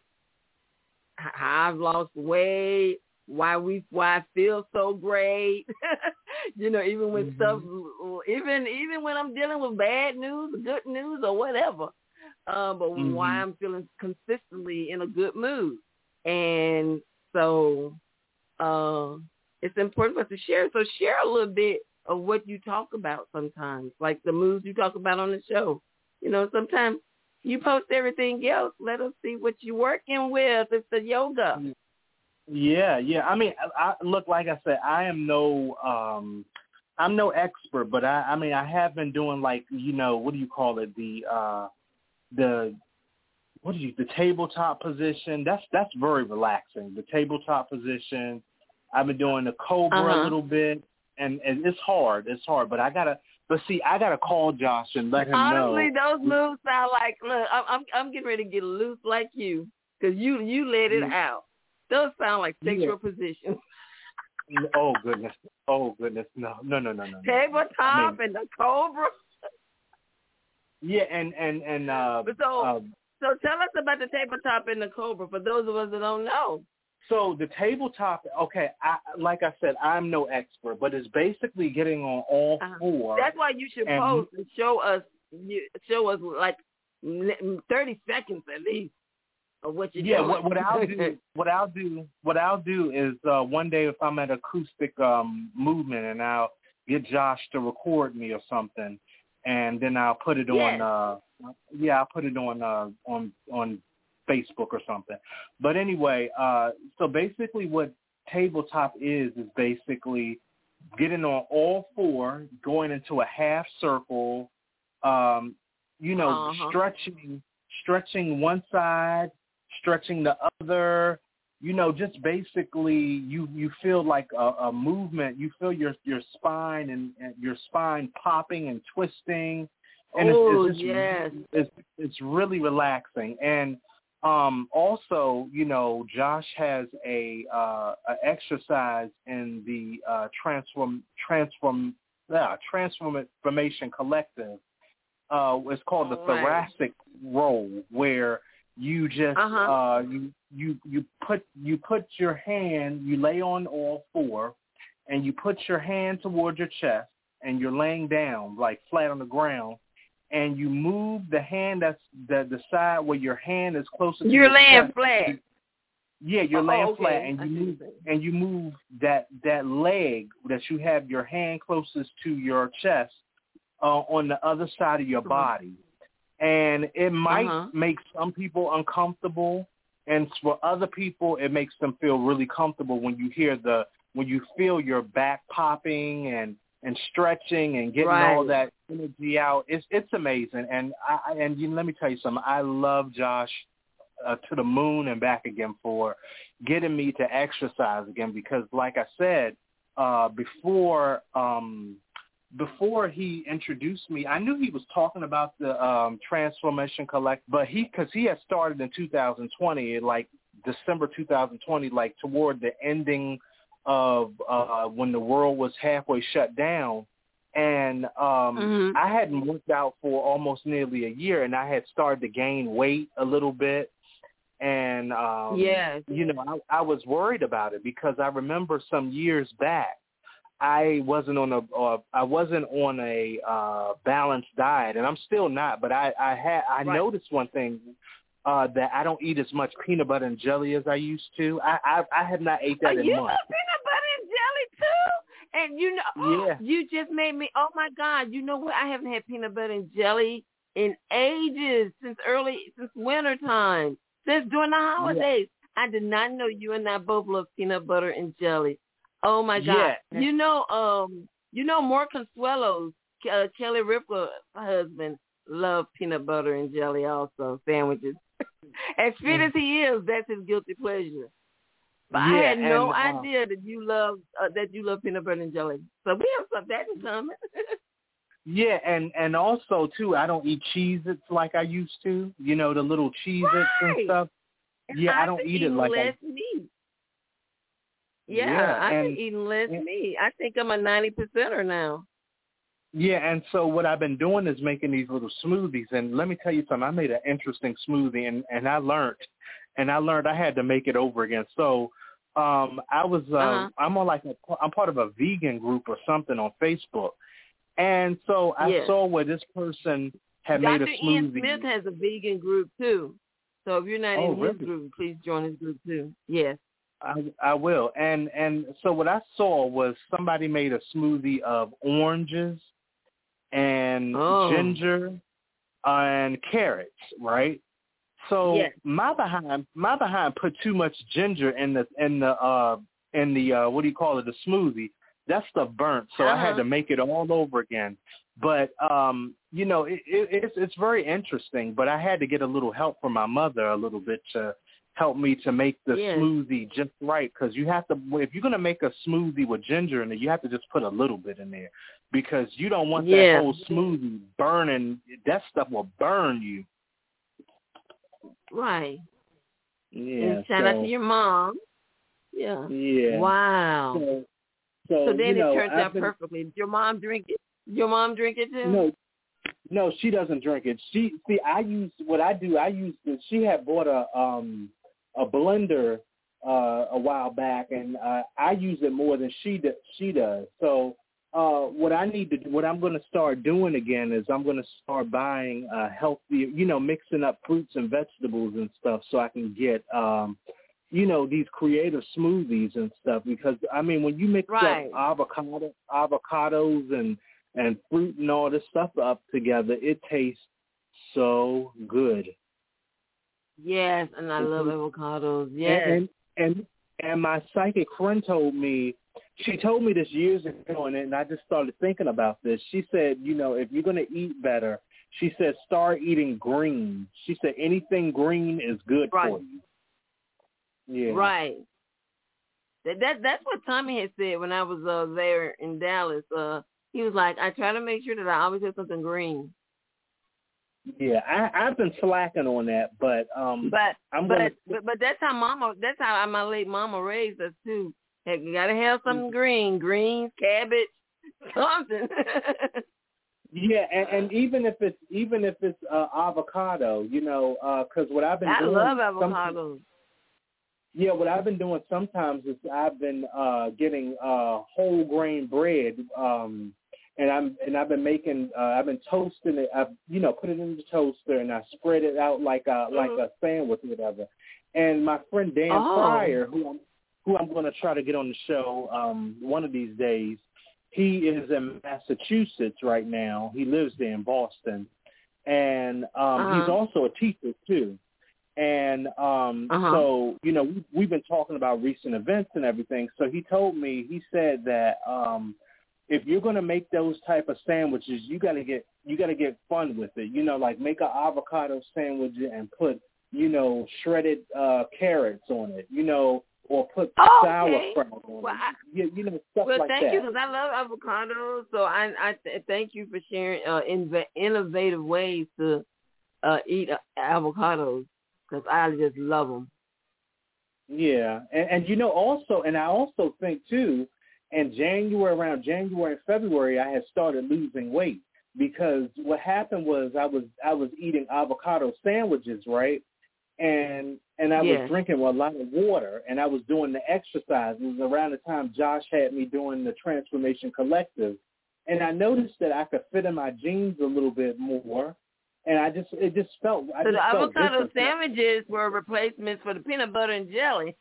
how I've lost weight, why we, why I feel so great. you know, even when mm-hmm. stuff, even even when I'm dealing with bad news, good news, or whatever. Uh, but mm-hmm. why I'm feeling consistently in a good mood, and so uh, it's important for us to share. So share a little bit of what you talk about sometimes, like the moves you talk about on the show. You know, sometimes you post everything else. Let us see what you're working with. It's the yoga. Yeah, yeah. I mean, I, look, like I said, I am no, um, I'm no expert, but I, I mean, I have been doing like, you know, what do you call it? The, uh, the, what do you, the tabletop position. That's, that's very relaxing. The tabletop position. I've been doing the Cobra uh-huh. a little bit. And, and it's hard. It's hard. But I got to, but see, I got to call Josh and let him Honestly, know. Honestly, those moves sound like, look, I'm, I'm I'm getting ready to get loose like you because you, you let it yeah. out. Those sound like sexual yeah. positions. oh, goodness. Oh, goodness. No, no, no, no, no. Tabletop I mean, and the Cobra. Yeah, and, and, and, uh. But so, uh, so tell us about the tabletop and the Cobra for those of us that don't know. So the tabletop, okay, I, like I said, I'm no expert, but it's basically getting on all uh-huh. four. That's why you should and, post and show us, show us like thirty seconds at least of what you're yeah, doing. what, what I'll do, what I'll do, what I'll do is uh, one day if I'm at acoustic um, movement, and I'll get Josh to record me or something, and then I'll put it yes. on. Uh, yeah, I'll put it on uh, on on. Facebook or something. But anyway, uh, so basically what tabletop is, is basically getting on all four, going into a half circle, um, you know, uh-huh. stretching, stretching one side, stretching the other, you know, just basically you, you feel like a, a movement, you feel your, your spine and, and your spine popping and twisting. And oh, it's, it's, yes. it's, it's really relaxing. And Um, also, you know, Josh has a, uh, a exercise in the uh, transform transform yeah, Transformation Collective. Uh, it's called the thoracic roll, where you just uh-huh. uh, you you you put you put your hand, you lay on all four, and you put your hand towards your chest, and you're laying down like flat on the ground. And you move the hand that's the, the side where your hand is closer to you're your laying chest. flat. Yeah, you're oh, laying okay. flat, and you move and you move that that leg that you have your hand closest to your chest uh, on the other side of your body, and it might uh-huh. make some people uncomfortable, and for other people it makes them feel really comfortable when you hear the when you feel your back popping and. and stretching and getting right. all that energy out. It's it's amazing. And I and you, let me tell you something. I love Josh uh, to the moon and back again for getting me to exercise again because, like I said, uh, before um, before he introduced me, I knew he was talking about the um, Transformation Collect, but he, because he had started in two thousand twenty, like December two thousand twenty, like toward the ending of uh, when the world was halfway shut down. And um, mm-hmm. I hadn't worked out for almost nearly a year, and I had started to gain weight a little bit. And, um, yes. you know, I, I was worried about it because I remember some years back, I wasn't on a uh, I wasn't on a uh, balanced diet, and I'm still not. But I I had I right. noticed one thing uh, that I don't eat as much peanut butter and jelly as I used to. I I, I have not ate that oh, in you months. love peanut butter and jelly too, and you know, yeah. you just made me. Oh my God! You know what? I haven't had peanut butter and jelly in ages, since early since winter time, since during the holidays. Yeah. I did not know you and I both love peanut butter and jelly. Oh my God! Yeah. You know, um, you know, More Consuelos, uh, Kelly Ripa, my husband, loved peanut butter and jelly also, sandwiches. As fit as he is, that's his guilty pleasure. But yeah, I had no and, uh, idea that you love uh, that you love peanut butter and jelly. So we have some that in common. yeah, and and also too, I don't eat Cheez-Its like I used to. You know, the little Cheez-Its right. and stuff. Yeah, I've I don't been eat it eating like less I, meat. Yeah, yeah, I've and, been eating less and, meat. I think I'm a ninety percenter now. Yeah, and so what I've been doing is making these little smoothies. And let me tell you something, I made an interesting smoothie, and, and I learned, and I learned I had to make it over again. So um, I was, uh, uh-huh. I'm on like, a, I'm part of a vegan group or something on Facebook. And so I yes. saw where this person had Doctor made a smoothie. Ian Smith has a vegan group too. So if you're not oh, in really? his group, please join his group too. Yes. I, I will. And and so what I saw was somebody made a smoothie of oranges and oh. ginger and carrots, right? So yes. my behind my behind put too much ginger in the in the uh in the uh what do you call it, the smoothie. That stuff burnt, so uh-huh. I had to make it all over again. But um, you know, it, it, it's it's very interesting. But I had to get a little help from my mother a little bit to help me to make the yes. smoothie just right, because you have to, if you're going to make a smoothie with ginger in it, you have to just put a little bit in there, because you don't want yeah. that whole smoothie burning. That stuff will burn you. Right. Yeah. And shout so, out to your mom. Yeah. Yeah. Wow. So, so, so then you know, it turns I've out been, perfectly. Did your mom drink it? Your mom drink it too? No. No, she doesn't drink it. She see, I use what I do. I use the, she had bought a um a blender uh, a while back, and uh, I use it more than she do, she does. So uh, what I need to do, what I'm going to start doing again is I'm going to start buying uh, healthy, you know, mixing up fruits and vegetables and stuff, so I can get um, you know, these creative smoothies and stuff. Because I mean, when you mix right. up avocado avocados and and fruit and all this stuff up together, it tastes so good. Yes, and I love avocados. Yes. And, and and my psychic friend told me, she told me this years ago, and I just started thinking about this. She said, you know, if you're going to eat better, she said, start eating green. She said, anything green is good right. for you. Yeah. Right. That, that That's what Tommy had said when I was uh, there in Dallas. Uh, he was like, I try to make sure that I always have something green. Yeah, I, I've been slacking on that, but um, but I'm but, gonna... but but that's how Mama, that's how my late Mama raised us too. Hey, you gotta have something green, greens, cabbage, something. Yeah, and, and even if it's even if it's uh, avocado, you know, because uh, what I've been I doing... I love avocados. Yeah, what I've been doing sometimes is I've been uh, getting uh, whole grain bread, um, and I'm and I've been making uh, I've been toasting it. I've you know put it in the toaster and I spread it out like a mm-hmm. like a sandwich or whatever. And my friend Dan oh. Pryor, who I'm who I'm going to try to get on the show um, one of these days, he is in Massachusetts right now. He lives there in Boston, and um, uh-huh. he's also a teacher too. And um, uh-huh. so, you know, we, we've been talking about recent events and everything. So he told me, he said that um, if you're going to make those type of sandwiches, you got to get you got to get fun with it. You know, like make an avocado sandwich and put, you know, shredded uh, carrots on it. You know, or put Oh, okay. sauerkraut on Well, it. I, You, you know, stuff well, like thank that. you, because I love avocados. So I, I th- thank you for sharing uh, inv- innovative ways to uh, eat uh, avocados, because I just love them. Yeah, and, and you know also, and I also think too, in January, around January and February, I had started losing weight because what happened was I was I was eating avocado sandwiches, right, and and I Yeah. was drinking a lot of water, and I was doing the exercise. It was around the time Josh had me doing the Transformation Collective, and I noticed that I could fit in my jeans a little bit more. And I just, it just felt, I So just the felt avocado different. sandwiches were replacements for the peanut butter and jelly.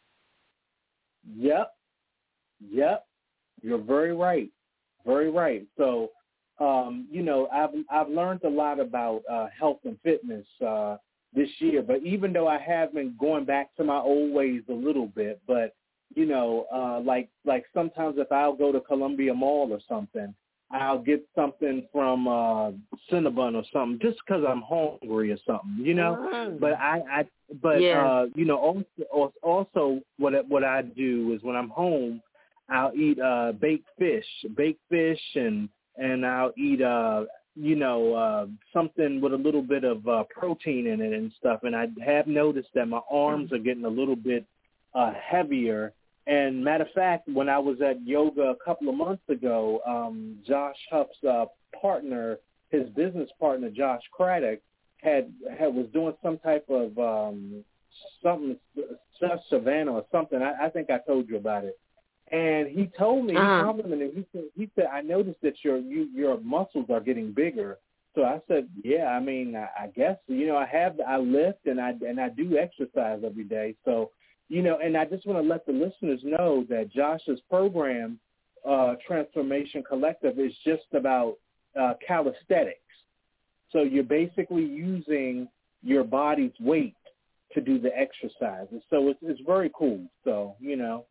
Yep. Yep. You're very right. Very right. So, um, you know, I've, I've learned a lot about uh, health and fitness uh, this year, but even though I have been going back to my old ways a little bit, but, you know, uh, like, like sometimes if I'll go to Columbia Mall or something, I'll get something from uh, Cinnabon or something just because I'm hungry or something, you know. Mm. But I, I but Yeah. uh, you know, also, also what what I do is when I'm home, I'll eat uh, baked fish, baked fish, and and I'll eat uh, you know uh, something with a little bit of uh, protein in it and stuff. And I have noticed that my arms are getting a little bit uh, heavier. And matter of fact, when I was at yoga a couple of months ago, um, Josh Huff's uh, partner, his business partner, Josh Craddock, had, had was doing some type of um, something, Chef Savannah or something. I, I think I told you about it. And he told me, Uh-huh. he complimented. He said, he said, I noticed that your you, your muscles are getting bigger. So I said, yeah, I mean, I, I guess you know, I have I lift and I and I do exercise every day. So. You know, and I just want to let the listeners know that Josh's program, uh, Transformation Collective, is just about uh, calisthenics. So you're basically using your body's weight to do the exercises. So it's, it's very cool. So, you know.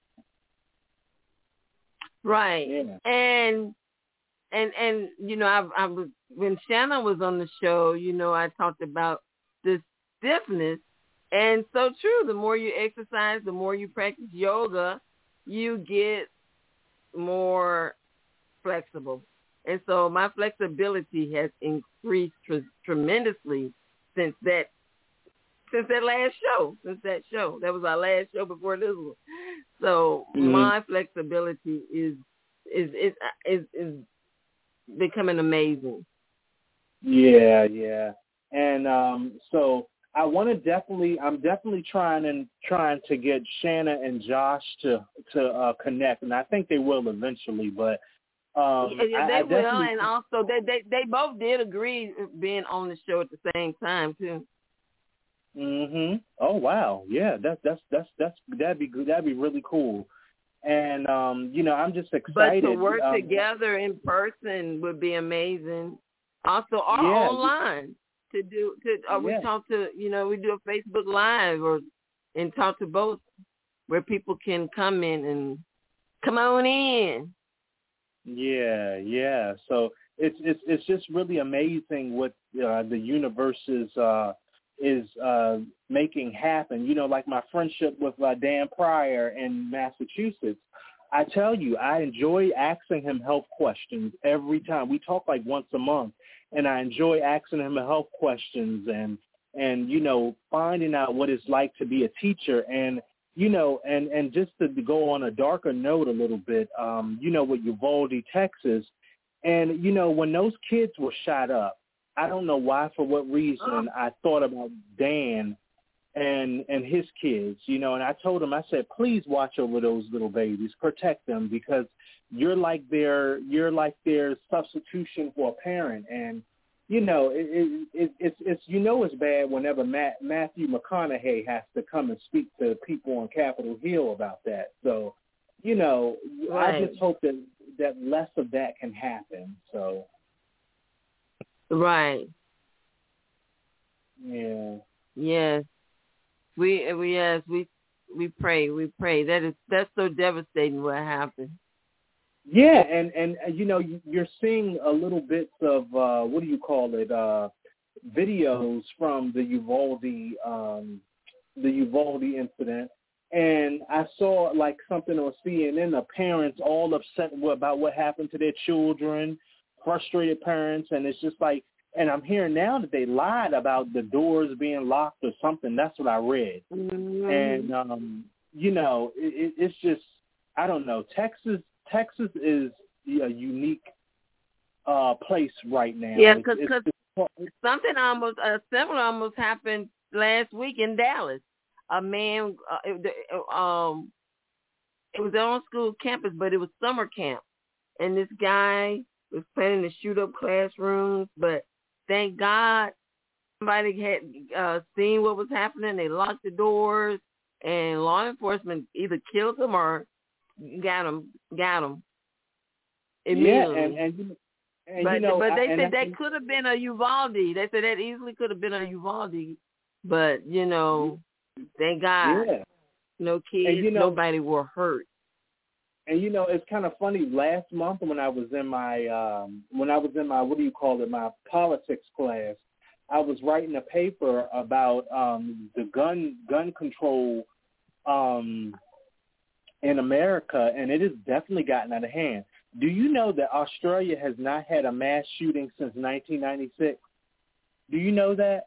Right. Yeah. And, and, and you know, I, I was, when Shannon was on the show, you know, I talked about this stiffness. And so true, the more you exercise, the more you practice yoga, you get more flexible. And so my flexibility has increased tr- tremendously since that since that last show, since that show. That was our last show before this one. So mm-hmm. my flexibility is is is is, is becoming amazing. Yeah, yeah. And um, so I want to definitely, I'm definitely trying and trying to get Shanna and Josh to to uh, connect, and I think they will eventually. But um, yeah, they I, I will, and also they, they they both did agree being on the show at the same time too. Mhm. Oh wow, yeah, that's that's that's that's that'd be good. That'd be really cool. And um, you know, I'm just excited. But to work um, together in person would be amazing. Also, or yeah, online. To do, to uh, we yeah. talk to, you know, we do a Facebook Live or and talk to both, where people can come in and come on in. Yeah, yeah. So it's it's it's just really amazing what uh, the universe is uh, is uh, making happen. You know, like my friendship with uh, Dan Pryor in Massachusetts. I tell you, I enjoy asking him health questions every time. We talk like once a month. And I enjoy asking him health questions and, and, you know, finding out what it's like to be a teacher. And, you know, and, and just to go on a darker note a little bit, um, you know, with Uvalde, Texas. And, you know, when those kids were shot up, I don't know why, for what reason, I thought about Dan and and his kids, you know, and I told him, I said, please watch over those little babies, protect them, because you're like their you're like their substitution for a parent. And you know, it, it, it, it's it's you know it's bad whenever Matt, Matthew McConaughey has to come and speak to people on Capitol Hill about that. So, you know, right. I just hope that that less of that can happen. So, right, yeah, yes. We, we yes we we pray we pray that is that's so devastating what happened. Yeah, and and uh, you know, you're seeing a little bits of uh, what do you call it? Uh, videos from the Uvalde um, the Uvalde incident, And I saw like something on C N N, the parents all upset about what happened to their children, frustrated parents, and it's just like, and I'm hearing now that they lied about the doors being locked or something. That's what I read. Mm-hmm. And, um, you know, it, it's just, I don't know. Texas, Texas is a unique uh, place right now. Yeah, because something almost, uh, similar almost happened last week in Dallas. A man, uh, it, um, it was on school campus, but it was summer camp. And this guy was planning to shoot up classrooms, but thank God somebody had uh, seen what was happening. They locked the doors, and law enforcement either killed him or got him, got him immediately. Yeah, and, and, and but, you know, but they I, said I, that could have been a Uvalde. They said that easily could have been a Uvalde, but, you know, thank God, yeah. no kids, and, you know, nobody were hurt. And you know, it's kind of funny. Last month, when I was in my um, when I was in my what do you call it, my politics class, I was writing a paper about um, the gun gun control um, in America, and it has definitely gotten out of hand. Do you know that Australia has not had a mass shooting since nineteen ninety-six? Do you know that?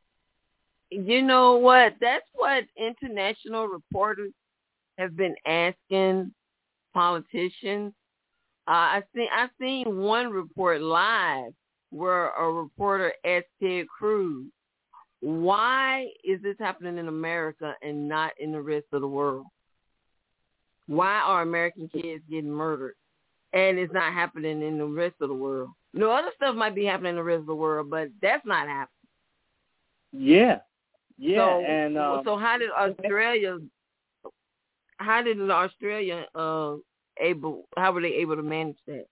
You know what? That's what international reporters have been asking politicians. Uh, I seen I seen one report live where a reporter asked Ted Cruz, "Why is this happening in America and not in the rest of the world? Why are American kids getting murdered and it's not happening in the rest of the world? No, other stuff might be happening in the rest of the world, but that's not happening." Yeah, yeah, so, and um, so how did Australia? How did Australia uh, able? How were they able to manage that?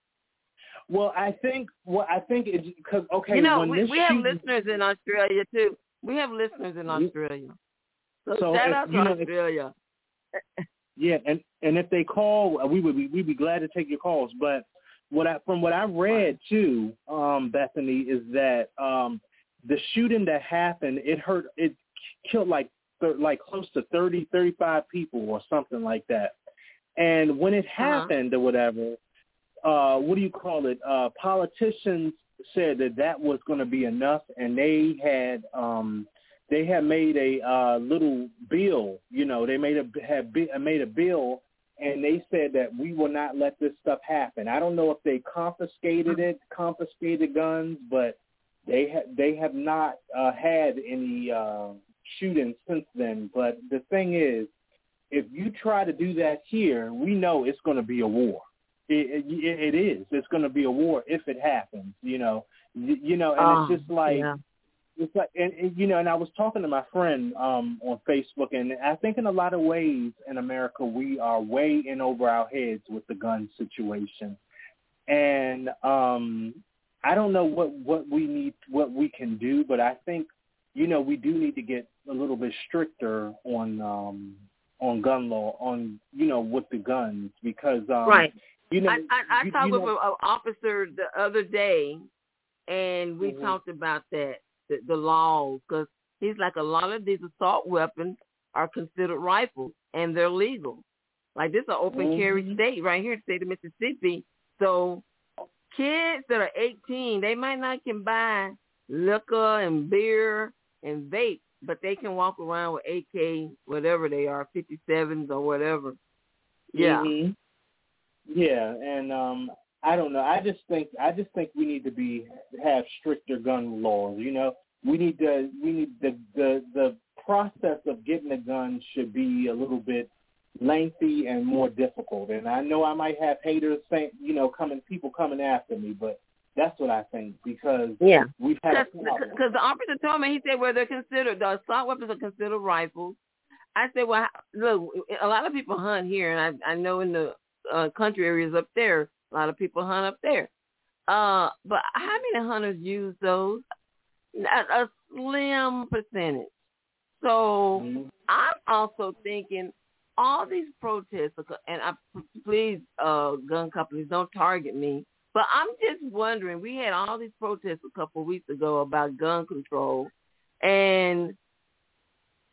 Well, I think. Well, I think it's because okay. You know, when we, this we have shooting, listeners in Australia too. We have listeners in Australia. So, so shout if, out to you know, Australia. If, yeah, and and if they call, we would be we'd be glad to take your calls. But what I from what I read too, um, Bethany, is that um, the shooting that happened, it hurt, it killed like. like close to thirty, thirty-five people or something like that. And when it happened uh-huh. or whatever, uh, what do you call it? Uh, politicians said that that was going to be enough, and they had um, they had made a uh, little bill. You know, they made a had made a bill, and they said that we will not let this stuff happen. I don't know if they confiscated it, confiscated guns, but they ha- they have not uh, had any. Uh, shooting since then. But the thing is, if you try to do that here, we know it's going to be a war. It, it, it is. It's going to be a war if it happens, you know. You, you know, and oh, it's just like, yeah. it's like, and, and you know, and I was talking to my friend um, on Facebook, and I think in a lot of ways in America, we are way in over our heads with the gun situation. And um, I don't know what, what we need, what we can do, but I think, you know, we do need to get a little bit stricter on um, on gun law, on, you know, with the guns, because, um, right. you know. I, I, I you, talked you with know, an officer the other day, and we mm-hmm. talked about that, the, the law, because he's like, a lot of these assault weapons are considered rifles, and they're legal. Like, this is an open mm-hmm. carry state right here in the state of Mississippi. So kids that are eighteen, they might not can buy liquor and beer and vape, but they can walk around with A K, whatever they are, fifty-sevens or whatever. Yeah. Mm-hmm. Yeah, and um, I don't know. I just think I just think we need to be have stricter gun laws. You know, we need to we need the the the process of getting a gun should be a little bit lengthy and more difficult. And I know I might have haters saying, you know, coming people coming after me, but that's what I think, because yeah. we've had because the officer told me, he said, well, they're considered, the assault weapons are considered rifles. I said, well, look, a lot of people hunt here, and I, I know in the uh, country areas up there, a lot of people hunt up there. Uh, but how many hunters use those? A, a slim percentage. So mm-hmm. I'm also thinking all these protests, and I, please, uh, gun companies, don't target me, but I'm just wondering, we had all these protests a couple of weeks ago about gun control, and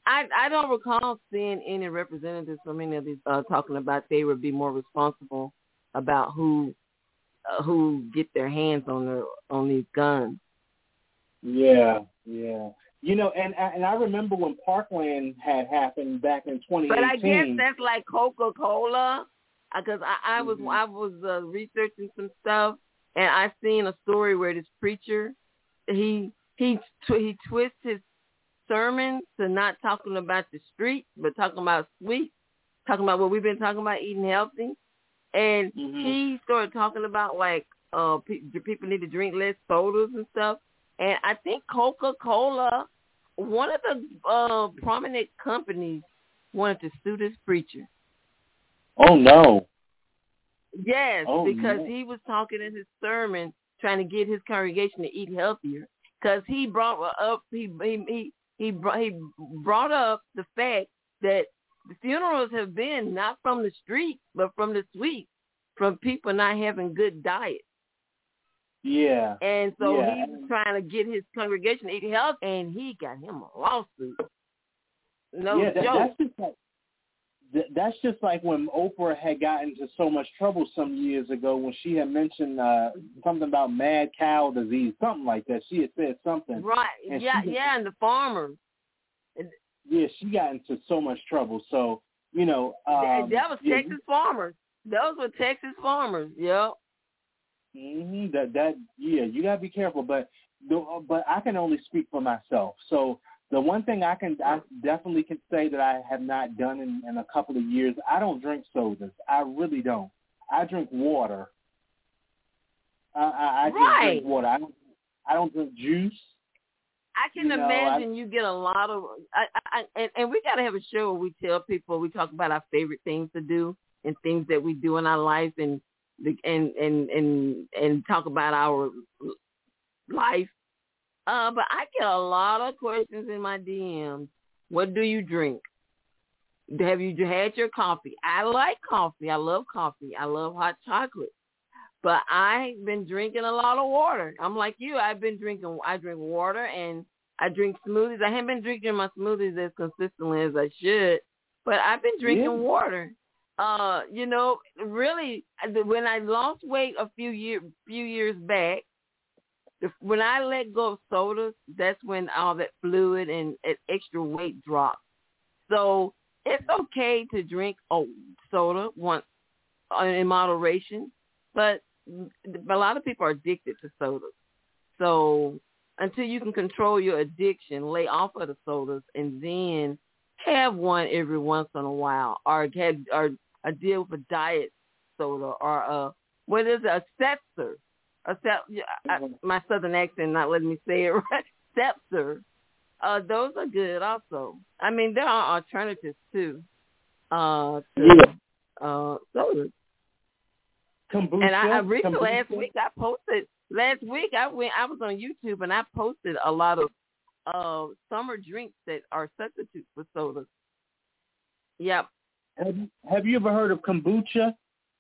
I I don't recall seeing any representatives from any of these uh, talking about they would be more responsible about who uh, who get their hands on the on these guns. Yeah, yeah. You know, and and I remember when Parkland had happened back in twenty eighteen. But I guess that's like Coca-Cola, because I, I was mm-hmm. I was uh, researching some stuff, and I seen a story where this preacher he he tw- he twists his sermon to not talking about the street, but talking about sweets, talking about what we've been talking about, eating healthy. And mm-hmm. he started talking about, like, uh, pe- people need to drink less sodas and stuff. And I think Coca-Cola, one of the uh, prominent companies, wanted to sue this preacher. Oh, no. Yes, oh, because no. he was talking in his sermon, trying to get his congregation to eat healthier. Because he brought up, he he he He brought, he brought up the fact that the funerals have been not from the street, but from the suite, from people not having good diet. Yeah. And so yeah. he was trying to get his congregation to eat health, and he got him a lawsuit. No yeah, that, joke. That's just like, that's just like when Oprah had gotten into so much trouble some years ago when she had mentioned uh, something about mad cow disease, something like that. She had said something. Right. And yeah, she, yeah, and the farmers. Yeah, she got into so much trouble. So, you know. Um, that, that was yeah, Texas farmers. Those were Texas farmers, yep. Mm-hmm, that, that, yeah, you got to be careful. But, the, but I can only speak for myself. So, the one thing I can, I definitely can say that I have not done in, in a couple of years, I don't drink sodas. I really don't. I drink water. I, I, I just right. drink water. I don't, I don't drink juice. I can you know, imagine I, you get a lot of, I, I, and, and we got to have a show where we tell people, we talk about our favorite things to do and things that we do in our life, and and and and, and talk about our life. Uh, but I get a lot of questions in my D Ms. What do you drink? Have you had your coffee? I like coffee. I love coffee. I love hot chocolate. But I've been drinking a lot of water. I'm like you. I've been drinking, I drink water and I drink smoothies. I haven't been drinking my smoothies as consistently as I should, but I've been drinking yeah. water. Uh, you know, really, when I lost weight a few year, few years back, when I let go of sodas, that's when all that fluid and extra weight dropped. So it's okay to drink oh, soda once in moderation, but a lot of people are addicted to sodas. So until you can control your addiction, lay off of the sodas and then have one every once in a while, or have or a deal with a diet soda, or a what is it, a seltzer. A sel- I, my southern accent not letting me say it right. Seltzer. Uh, those are good also. I mean, there are alternatives too. Uh, to, yeah. uh, sodas. Kombucha. And I, I recently Kombucha. last week I posted. Last week I went. I was on YouTube and I posted a lot of uh, summer drinks that are substitutes for sodas. Yep. Have you, have you ever heard of kombucha?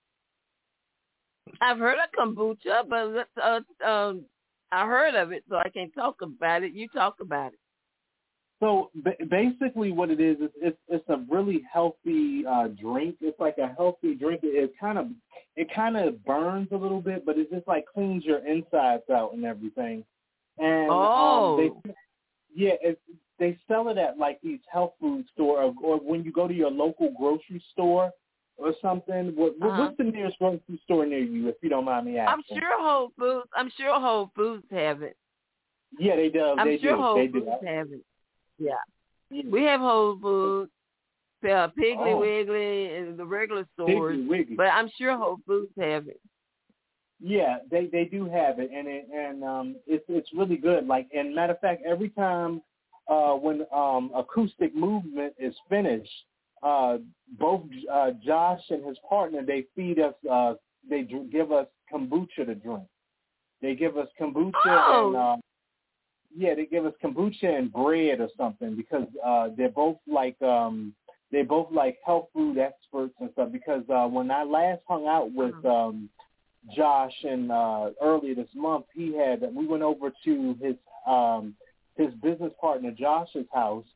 I've heard of kombucha, but uh, um, I heard of it, so I can't talk about it. You talk about it. So b- basically, what it is is it's it's a really healthy uh, drink. It's like a healthy drink. It, it kind of it kind of burns a little bit, but it just like cleans your insides out and everything. And oh, um, they yeah, it, they sell it at like these health food store, or, or when you go to your local grocery store or something. What, uh-huh. What's the nearest grocery store near you, if you don't mind me asking? I'm sure Whole Foods. I'm sure Whole Foods have it. Yeah, they do. I'm they sure do. Whole they Foods do. have it. Yeah. yeah. We have Whole Foods, uh, Piggly oh. Wiggly, and the regular stores. Piggly Wiggly. But I'm sure Whole Foods have it. Yeah, they they do have it, and it, and um, it's it's really good. Like, and matter of fact, every time uh, when um, Acoustic Movement is finished, uh, both uh, Josh and his partner, they feed us, uh, they dr- give us kombucha to drink. They give us kombucha oh. and uh, yeah, they give us kombucha and bread or something, because uh, they're both like um, they're both like health food experts and stuff. Because uh, when I last hung out with um, Josh and uh, earlier this month, he had we went over to his um, his business partner Josh's house,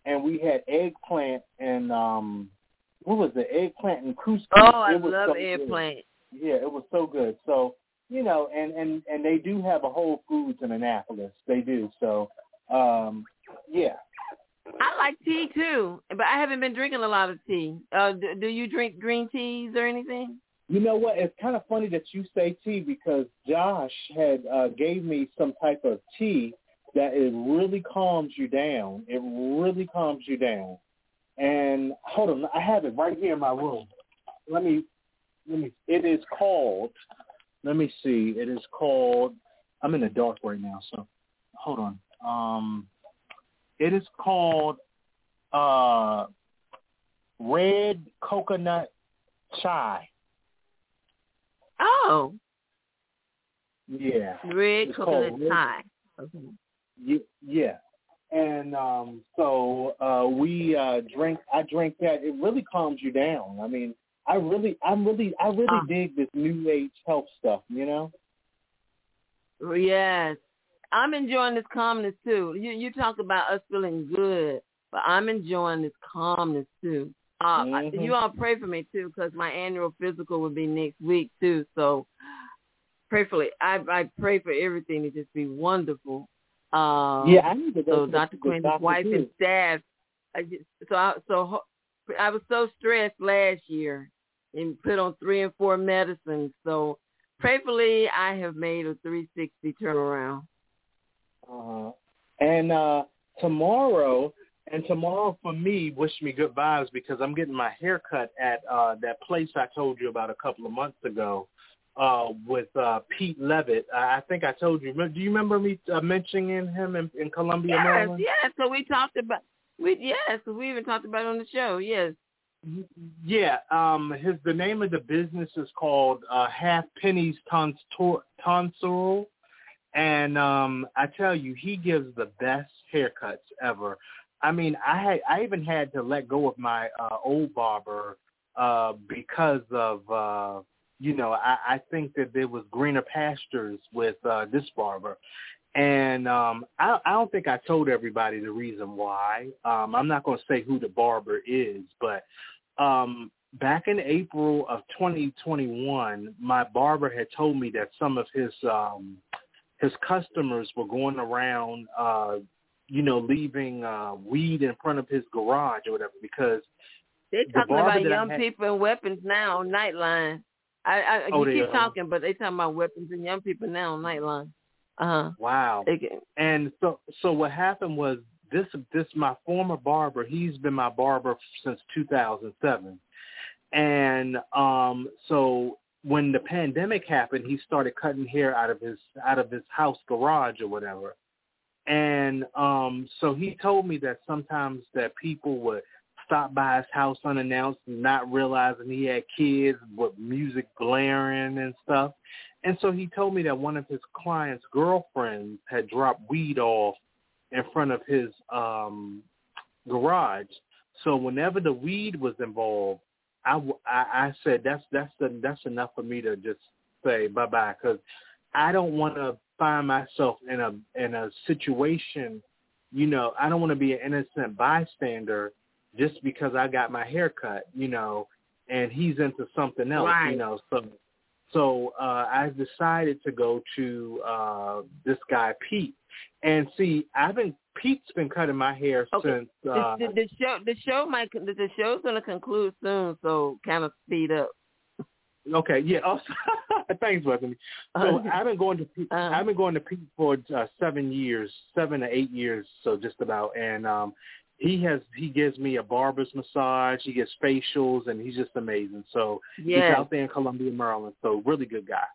and we had eggplant and um, what was it? Eggplant and couscous. Oh, I it was love so eggplant. Good. Yeah, it was so good. So you know, and, and, and they do have a Whole Foods in Annapolis. They do. So um, yeah. I like tea too, but I haven't been drinking a lot of tea. Uh, do, do you drink green teas or anything? You know what? It's kind of funny that you say tea because Josh had uh, gave me some type of tea that it really calms you down. It really calms you down. And hold on, I have it right here in my room. Let me, let me. It is called. Let me see. It is called. I'm in the dark right now, so hold on. Um, it is called uh, Red Coconut Chai. Oh. Yeah. Red it's coconut chai. Okay. Yeah. And um, so uh, we uh, drink. I drink that. It really calms you down. I mean, I really, I'm really, I really uh, dig this new age health stuff. You know. Yes, I'm enjoying this calmness too. You you talk about us feeling good, but I'm enjoying this calmness too. Uh, mm-hmm. You all pray for me too, because my annual physical will be next week too. So pray for it. I I pray for everything to just be wonderful. Um, yeah, I need to go so to Doctor Quentin's wife too. And staff. I just, so I, so I was so stressed last year and put on three and four medicines. So prayerfully, I have made a three sixty turnaround. Uh, and uh, tomorrow. And tomorrow for me, wish me good vibes because I'm getting my hair cut at uh, that place I told you about a couple of months ago uh, with uh, Pete Levitt. I think I told you. Do you remember me uh, mentioning him in, in Columbia, yes, Maryland? Yes, yes. So we talked about we yes, we even talked about it on the show. Yes. Yeah. Um. His the name of the business is called uh, Half Pennies Tonsor Tonsil, and um, I tell you, he gives the best haircuts ever. I mean, I had I even had to let go of my uh, old barber uh, because of, uh, you know, I, I think that there was greener pastures with uh, this barber. And um, I, I don't think I told everybody the reason why. Um, I'm not going to say who the barber is, but um, back in April of twenty twenty-one, my barber had told me that some of his um, his customers were going around uh you know, leaving uh, weed in front of his garage or whatever because they're talking the about young had, people and weapons now on Nightline. I, I oh, you keep are. talking, but they're talking about weapons and young people now on Nightline. Uh huh. Wow. Can, and so, so what happened was this. This my former barber. He's been my barber since two thousand seven, and um, so when the pandemic happened, he started cutting hair out of his out of his house garage or whatever. And um, so he told me that sometimes that people would stop by his house unannounced and not realizing he had kids with music blaring and stuff. And so he told me that one of his clients' girlfriends had dropped weed off in front of his um, garage. So whenever the weed was involved, I, I, I said, that's, that's, the, that's enough for me to just say bye-bye because I don't want to find myself in a in a situation, you know, I don't want to be an innocent bystander just because I got my hair cut, you know, and he's into something else, right. you know. So so uh, I decided to go to uh, this guy, Pete. And see, I've been Pete's been cutting my hair okay. since uh, the, the, the show the show might the, the show's gonna conclude soon, so kind of speed up. Okay, yeah. Also, thanks, Bethany. So I've been going to Pete, uh, I've been going to Pete for uh, seven years, seven to eight years, so just about. And um, he has he gives me a barber's massage. He gets facials, and he's just amazing. So yes. he's out there in Columbia, Maryland. So really good guy.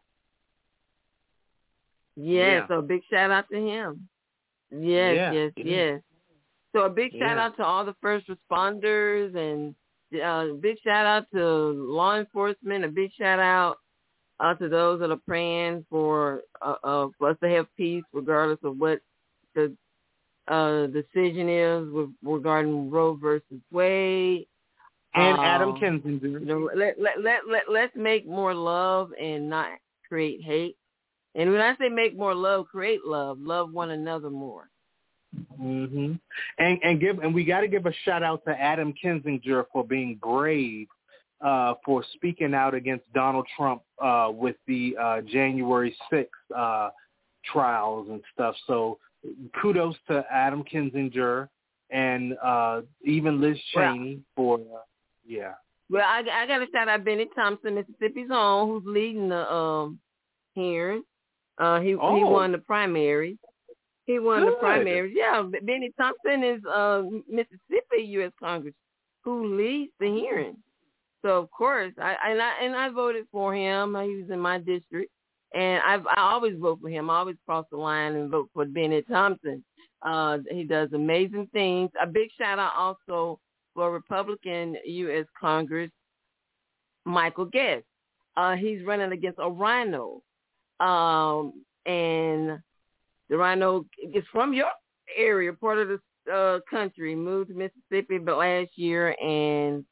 Yes. Yeah. So a big shout out to him. Yes, yeah. yes, yeah. yes. So a big shout yeah. out to all the first responders and. Uh, a big shout out to law enforcement. A big shout out uh, to those that are praying for, uh, uh, for us to have peace, regardless of what the uh, decision is with, regarding Roe versus Wade. And um, Adam Kinzinger. You know, let, let, let, let, let's make more love and not create hate. And when I say make more love, create love. Love one another more. Mhm. And and give and we got to give a shout out to Adam Kinzinger for being brave, uh, for speaking out against Donald Trump uh, with the uh, January sixth uh, trials and stuff. So kudos to Adam Kinzinger and uh, even Liz Cheney well, for uh, yeah. Well, I, I got to shout out Benny Thompson, Mississippi's own, who's leading the um, hearing. Uh, he oh. he won the primary. He won Good. the primaries. Yeah, Benny Thompson is uh, Mississippi U S Congress who leads the hearing. So of course, I and I and I voted for him. He was in my district, and I I always vote for him. I always cross the line and vote for Benny Thompson. Uh, he does amazing things. A big shout out also for Republican U S Congress Michael Guest. Uh, he's running against a rhino, um, and. The rhino is from your area, part of the uh, country, moved to Mississippi but last year, and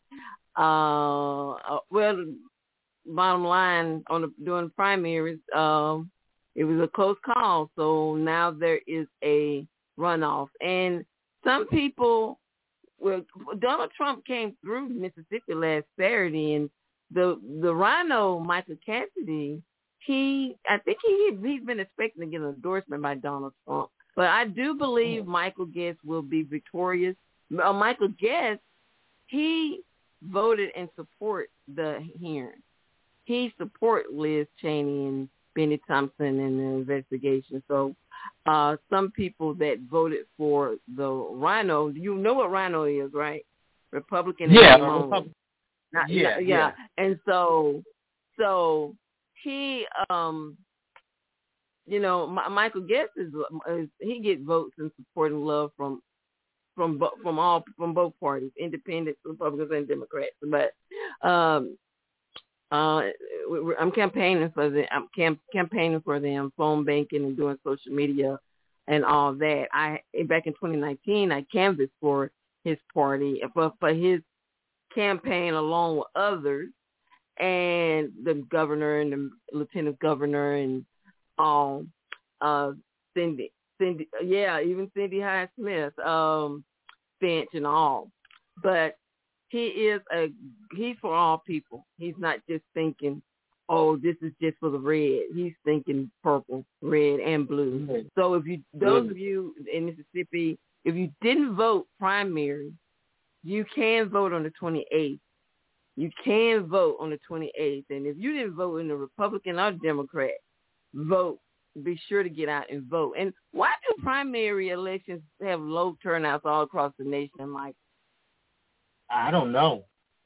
uh, uh, well, bottom line on the, during the primaries, um, it was a close call. So now there is a runoff, and some people, well, Donald Trump came through Mississippi last Saturday, and the the rhino Michael Cassidy. He, I think he he's been expecting to get an endorsement by Donald Trump, but I do believe Michael Guest will be victorious. Uh, Michael Guest, he voted in support the hearing. He support Liz Cheney and Benny Thompson in the investigation. So, uh, some people that voted for the rhino, you know what rhino is, right? Republican. Yeah. Republican. Not, yeah, not, yeah. Yeah. And so, so. He, um, you know, M- Michael Guest is, is he gets votes and support and love from from from all from both parties, independents, Republicans, and Democrats. But um, uh, I'm campaigning for them. I'm cam- campaigning for them, phone banking and doing social media and all that. I back in twenty nineteen, I canvassed for his party, for for his campaign along with others. And the governor and the lieutenant governor and all, uh, Cindy, Cindy, yeah, even Cindy Hyde Smith, um, Finch and all. But he is a, he's for all people. He's not just thinking, oh, this is just for the red. He's thinking purple, red, and blue. Mm-hmm. So if you, those mm-hmm. of you in Mississippi, if you didn't vote primary, you can vote on the twenty-eighth. You can vote on the twenty-eighth, and if you didn't vote in the Republican or Democrat, vote. Be sure to get out and vote. And why do primary elections have low turnouts all across the nation, Mike? I don't know.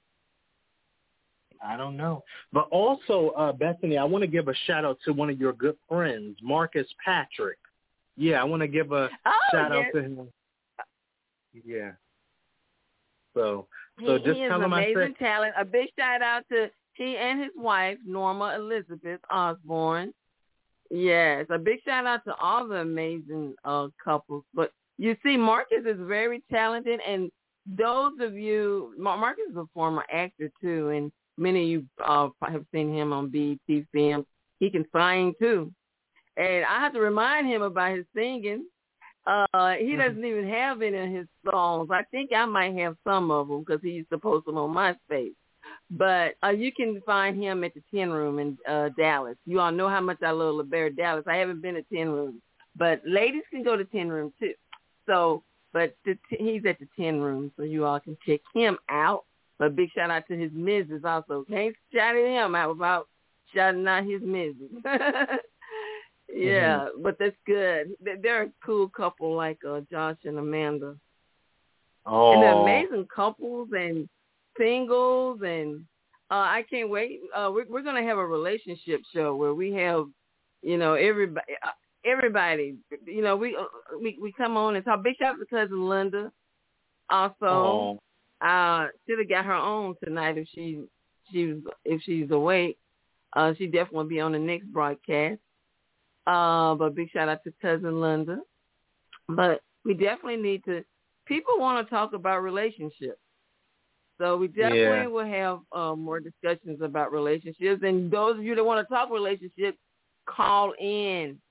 I don't know. But also, uh, Bethany, I want to give a shout-out to one of your good friends, Marcus Patrick. Yeah, I want to give a oh, shout-out yes. to him. Yeah. So... So he, just he is tell him amazing I said, talent. A big shout out to he and his wife, Norma Elizabeth Osborne. Yes, a big shout out to all the amazing uh, couples. But you see, Marcus is very talented, and those of you, Marcus is a former actor too, and many of you uh, have seen him on B E T films. He can sing too, and I have to remind him about his singing. Uh, he doesn't even have any of his songs. I think I might have some of them because he used to post them on MySpace. But uh, you can find him at the Tin Room in uh, Dallas. You all know how much I love LeBaron Dallas. I haven't been at Tin Room, but ladies can go to Tin Room too. So, but the t- he's at the Tin Room, so you all can check him out. But big shout out to his missus also. Can't shout at him out without shouting out his missus. Yeah, mm-hmm. But that's good. They're a cool couple like uh, Josh and Amanda. Oh. And they're amazing couples and singles, and uh, I can't wait. Uh, we're we're going to have a relationship show where we have, you know, everybody, everybody, you know, we uh, we we come on and talk. Big shout out to cousin Linda. Also, oh. uh, should have got her own tonight if she she was if she's awake. Uh, she definitely will be on the next broadcast. Uh, but big shout out to cousin Linda. But we definitely need to, people want to talk about relationships. So we definitely yeah. will have uh, more discussions about relationships. And those of you that want to talk relationships, call in.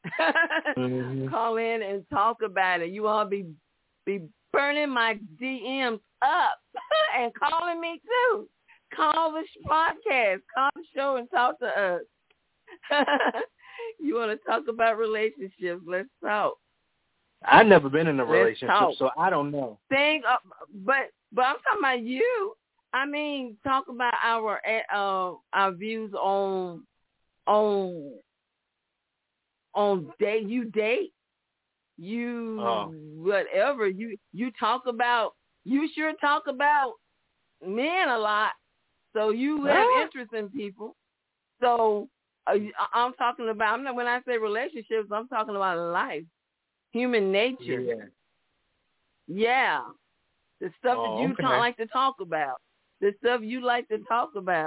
mm-hmm. Call in and talk about it. You all be be burning my D Ms up and calling me too. Call the podcast, call the show and talk to us. You want to talk about relationships? Let's talk. I've never been in a Let's relationship, talk. so I don't know. Think, uh, but but I'm talking about you. I mean, talk about our uh, our views on on on date. You date, you oh. whatever you you talk about. You sure talk about men a lot, so you have what? interest in people. So uh, I'm talking about. I'm not, when I say relationships, I'm talking about life, human nature. Yeah, yeah. The stuff oh, that you okay. talk, like to talk about. The stuff you like to talk about.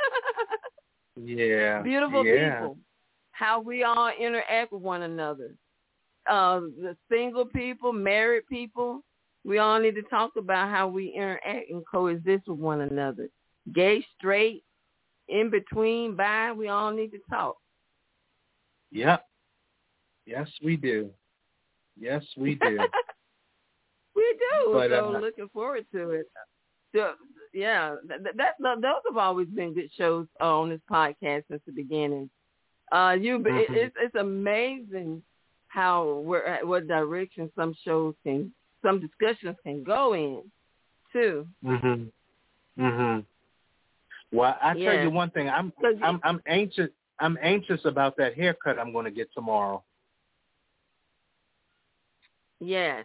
yeah. Beautiful yeah. people. How we all interact with one another. Uh, the single people, married people, we all need to talk about how we interact and coexist with one another. Gay, straight, in between, bi, we all need to talk. Yep. Yes, we do. Yes, we do. We do. But, so uh, looking forward to it. So, yeah, that, that, those have always been good shows on this podcast since the beginning. Uh, you, mm-hmm. it, it's it's amazing how where what direction some shows can, some discussions can go in, too. Mhm. Mhm. Well, I yeah. tell you one thing, I'm I'm I'm anxious. I'm anxious about that haircut I'm going to get tomorrow. Yes.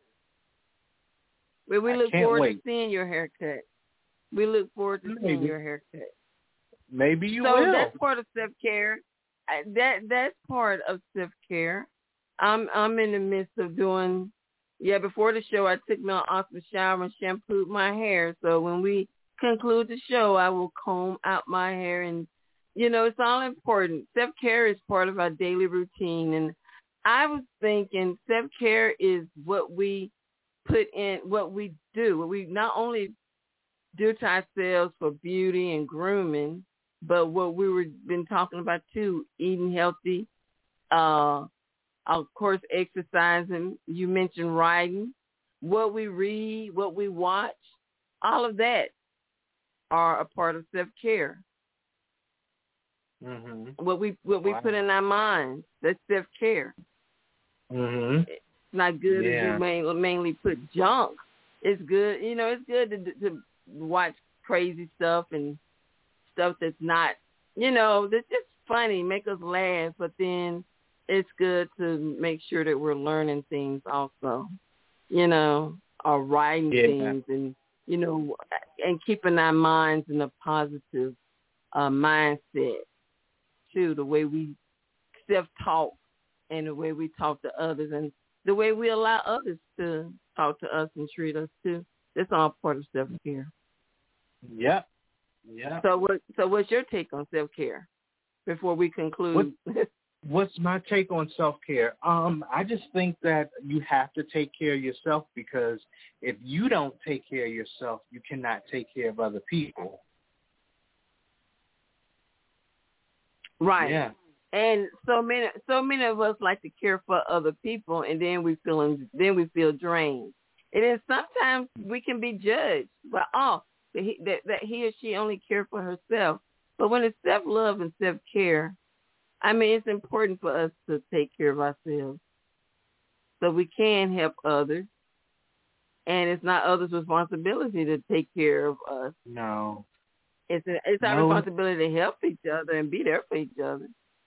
Well, we I look can't forward wait. to seeing your haircut. We look forward to Maybe. seeing your haircut. Maybe you so will. So that's part of self-care. That that's part of self-care. I'm I'm in the midst of doing. Yeah, before the show, I took my awesome shower and shampooed my hair. So when we conclude the show, I will comb out my hair, and you know it's all important. Self-care is part of our daily routine, and I was thinking self-care is what we put in, what we do, what we not only do to ourselves for beauty and grooming, but what we were been talking about too, eating healthy, uh, of course, exercising. You mentioned writing, what we read, what we watch, all of that are a part of self-care. Mm-hmm. What we what we wow. put in our minds, that's self-care. Mm-hmm. It's not good yeah. if you mainly, mainly put junk. It's good, you know, it's good to, to watch crazy stuff and stuff that's not, you know, that's just funny, make us laugh, but then it's good to make sure that we're learning things also, you know, or writing yeah. things and, you know, and keeping our minds in a positive uh, mindset, too, the way we self-talk and the way we talk to others and the way we allow others to talk to us and treat us, too. That's all part of self-care. Yep. Yeah. So what? So what's your take on self-care before we conclude? What, what's my take on self-care? Um, I just think that you have to take care of yourself because if you don't take care of yourself, you cannot take care of other people. Right. Yeah. And so many, so many of us like to care for other people, and then we feel, then we feel drained. And then sometimes we can be judged by oh. That he, that, that he or she only care for herself. But when it's self-love and self-care, I mean, it's important for us to take care of ourselves so we can help others. And it's not others' responsibility to take care of us. No. It's a, it's our no. responsibility to help each other and be there for each other.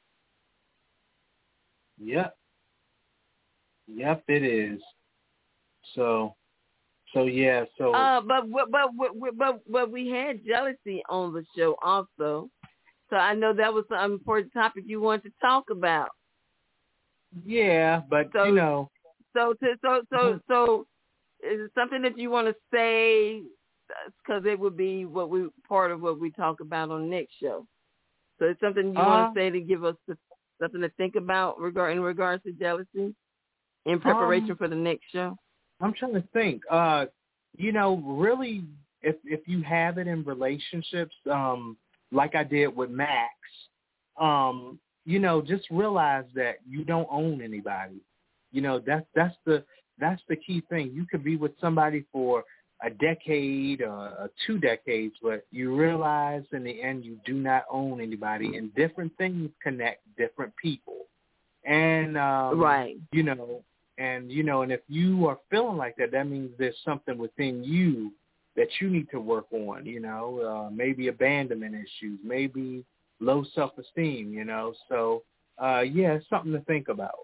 Yep. Yep, it is. So... So yeah, so uh, but but but but but we had jealousy on the show also, so I know that was an important topic you wanted to talk about. Yeah, but so, you know, so to, so so so is it something that you want to say? Because it would be what we part of what we talk about on the next show. So it's something you uh, want to say to give us the, something to think about regarding in regards to jealousy in preparation um, for the next show. I'm trying to think. Uh, you know, really, if if you have it in relationships, um, like I did with Max, um, you know, just realize that you don't own anybody. You know, that's that's the that's the key thing. You could be with somebody for a decade or, or two decades, but you realize in the end you do not own anybody, and different things connect different people. And um, right, you know, and you know, and if you are feeling like that, that means there's something within you that you need to work on. You know, uh, maybe abandonment issues, maybe low self-esteem. You know, so uh, yeah, it's something to think about.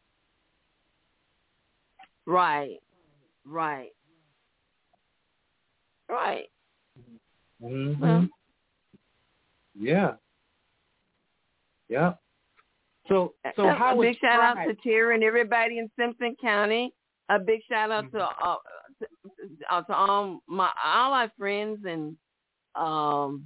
Right, right. Right. Mm-hmm. Well, yeah. Yeah. So, so a, how a big shout Pride? out to Terry and everybody in Simpson County. A big shout out to uh, to, uh, to all my all our friends and um,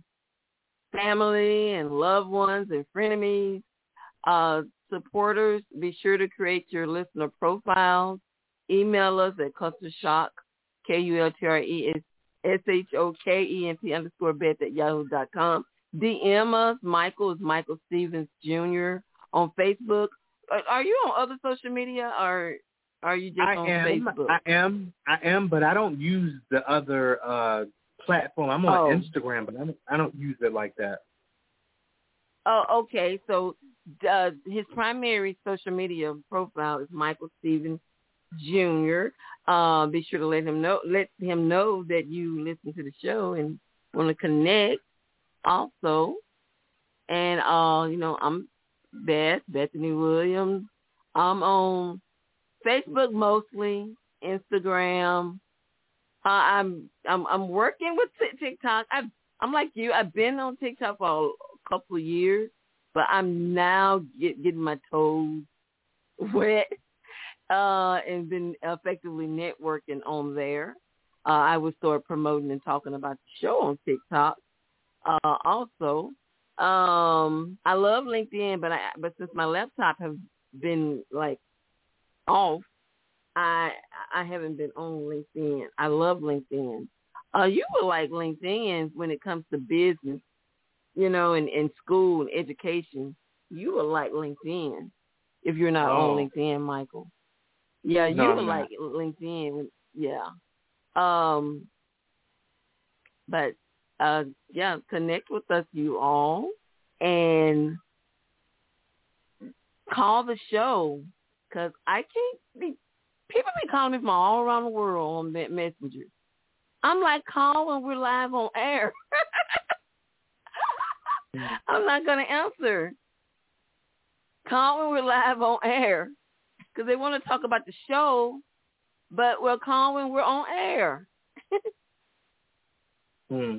family and loved ones and frenemies, uh, supporters. Be sure to create your listener profiles. Email us at culture shock, K U L T R E S S H O K E N T underscore bet at yahoo dot com. D M us. Michael is Michael Stevens Junior on Facebook. Are, are you on other social media, or are you just I on am, Facebook? I am. I am, but I don't use the other uh, platform. I'm on Oh. Instagram, but I don't, I don't use it like that. Oh, okay. So uh, his primary social media profile is Michael Stevens Junior Uh, be sure to let him know let him know that you listen to the show and want to connect also. And uh, you know, I'm Beth, Bethany Williams. I'm on Facebook mostly, Instagram. Uh, I'm I'm I'm working with TikTok. I've, I'm like you. I've been on TikTok for a couple of years, but I'm now get, getting my toes wet. Uh, and been effectively networking on there. Uh, I would start promoting and talking about the show on TikTok. Uh, also, um, I love LinkedIn, but I but since my laptop has been like off, I I haven't been on LinkedIn. I love LinkedIn. Uh, you would like LinkedIn when it comes to business, you know, and, and school and education. You would like LinkedIn if you're not Oh. on LinkedIn, Michael. Yeah, you No, would I'm like LinkedIn. Yeah. Um, but, uh, yeah, connect with us, you all, and call the show, because I can't be, people be calling me from all around the world on that Messenger. I'm like, call when we're live on air. I'm not going to answer. Call when we're live on air. Because they want to talk about the show, but we'll call when we're on air. hmm.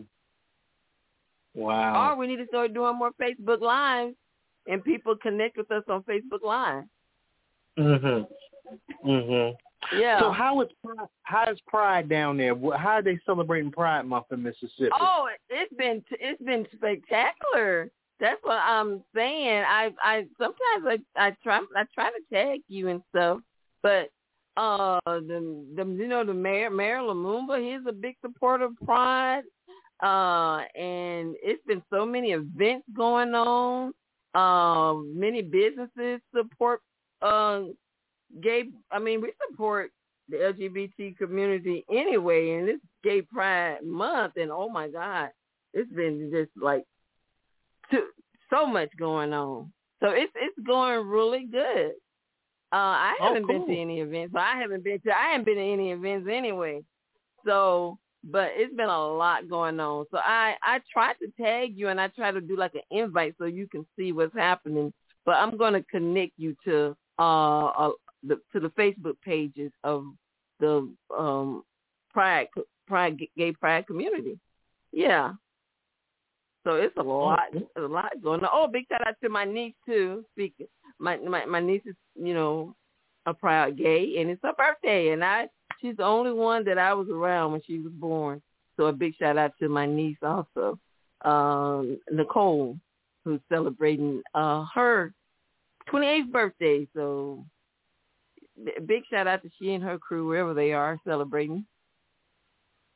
Wow. Or we need to start doing more Facebook Lives, and people connect with us on Facebook Live. Mhm. Mhm. Yeah. So how is Pride, how is Pride down there? How are they celebrating Pride Month in Mississippi? Oh, it's been it's been spectacular. That's what I'm saying. I I sometimes I, I try I try to tag you and stuff, but uh the the you know the mayor Mayor Lumumba, he's a big supporter of Pride, uh and it's been so many events going on. Um, many businesses support uh gay. I mean, we support the L G B T community anyway, and it's Gay Pride Month, and oh my God, it's been just like. To, so much going on. So it's it's going really good. Uh, I haven't oh, cool. been to any events, but I haven't been to I haven't been to any events anyway. So, but it's been a lot going on. So I I tried to tag you, and I try to do like an invite so you can see what's happening. But I'm going to connect you to uh, uh the to the Facebook pages of the um Pride Pride Gay Pride community. Yeah. So it's a lot, a lot going on. Oh, big shout out to my niece too. Speaking, my my my niece is, you know, a proud gay, and it's her birthday, and I she's the only one that I was around when she was born. So a big shout out to my niece also, um, Nicole, who's celebrating uh, her twenty-eighth birthday. So big shout out to she and her crew wherever they are celebrating.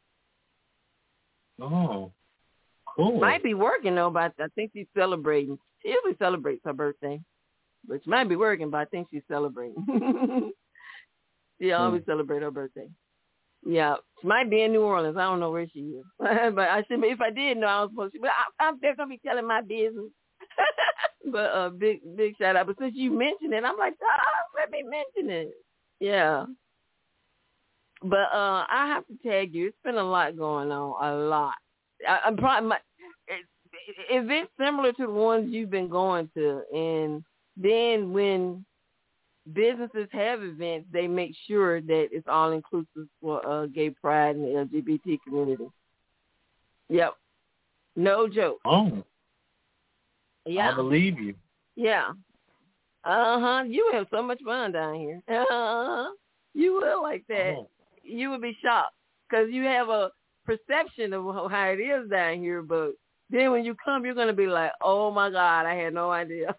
Oh. Cool. Might be working though, but I think she's celebrating. She usually celebrates her birthday, but she might be working, but I think she's celebrating. She always mm. celebrates her birthday. Yeah, she might be in New Orleans. I don't know where she is, but I should. If I did know, I was supposed to. But I, I'm definitely gonna be telling my business. But uh, big big shout out. But since you mentioned it, I'm like, oh, let me mention it. Yeah. But uh, I have to tag you. It's been a lot going on. A lot. I, I'm probably my, events similar to the ones you've been going to, and then when businesses have events, they make sure that it's all inclusive for uh, gay pride and the L G B T community. Yep. No joke. Oh. Yeah. I believe you. Yeah. Uh-huh. You have so much fun down here. Uh-huh. You will like that. Oh. You would be shocked because you have a perception of how it is down here, but then when you come, you're going to be like, oh, my God, I had no idea.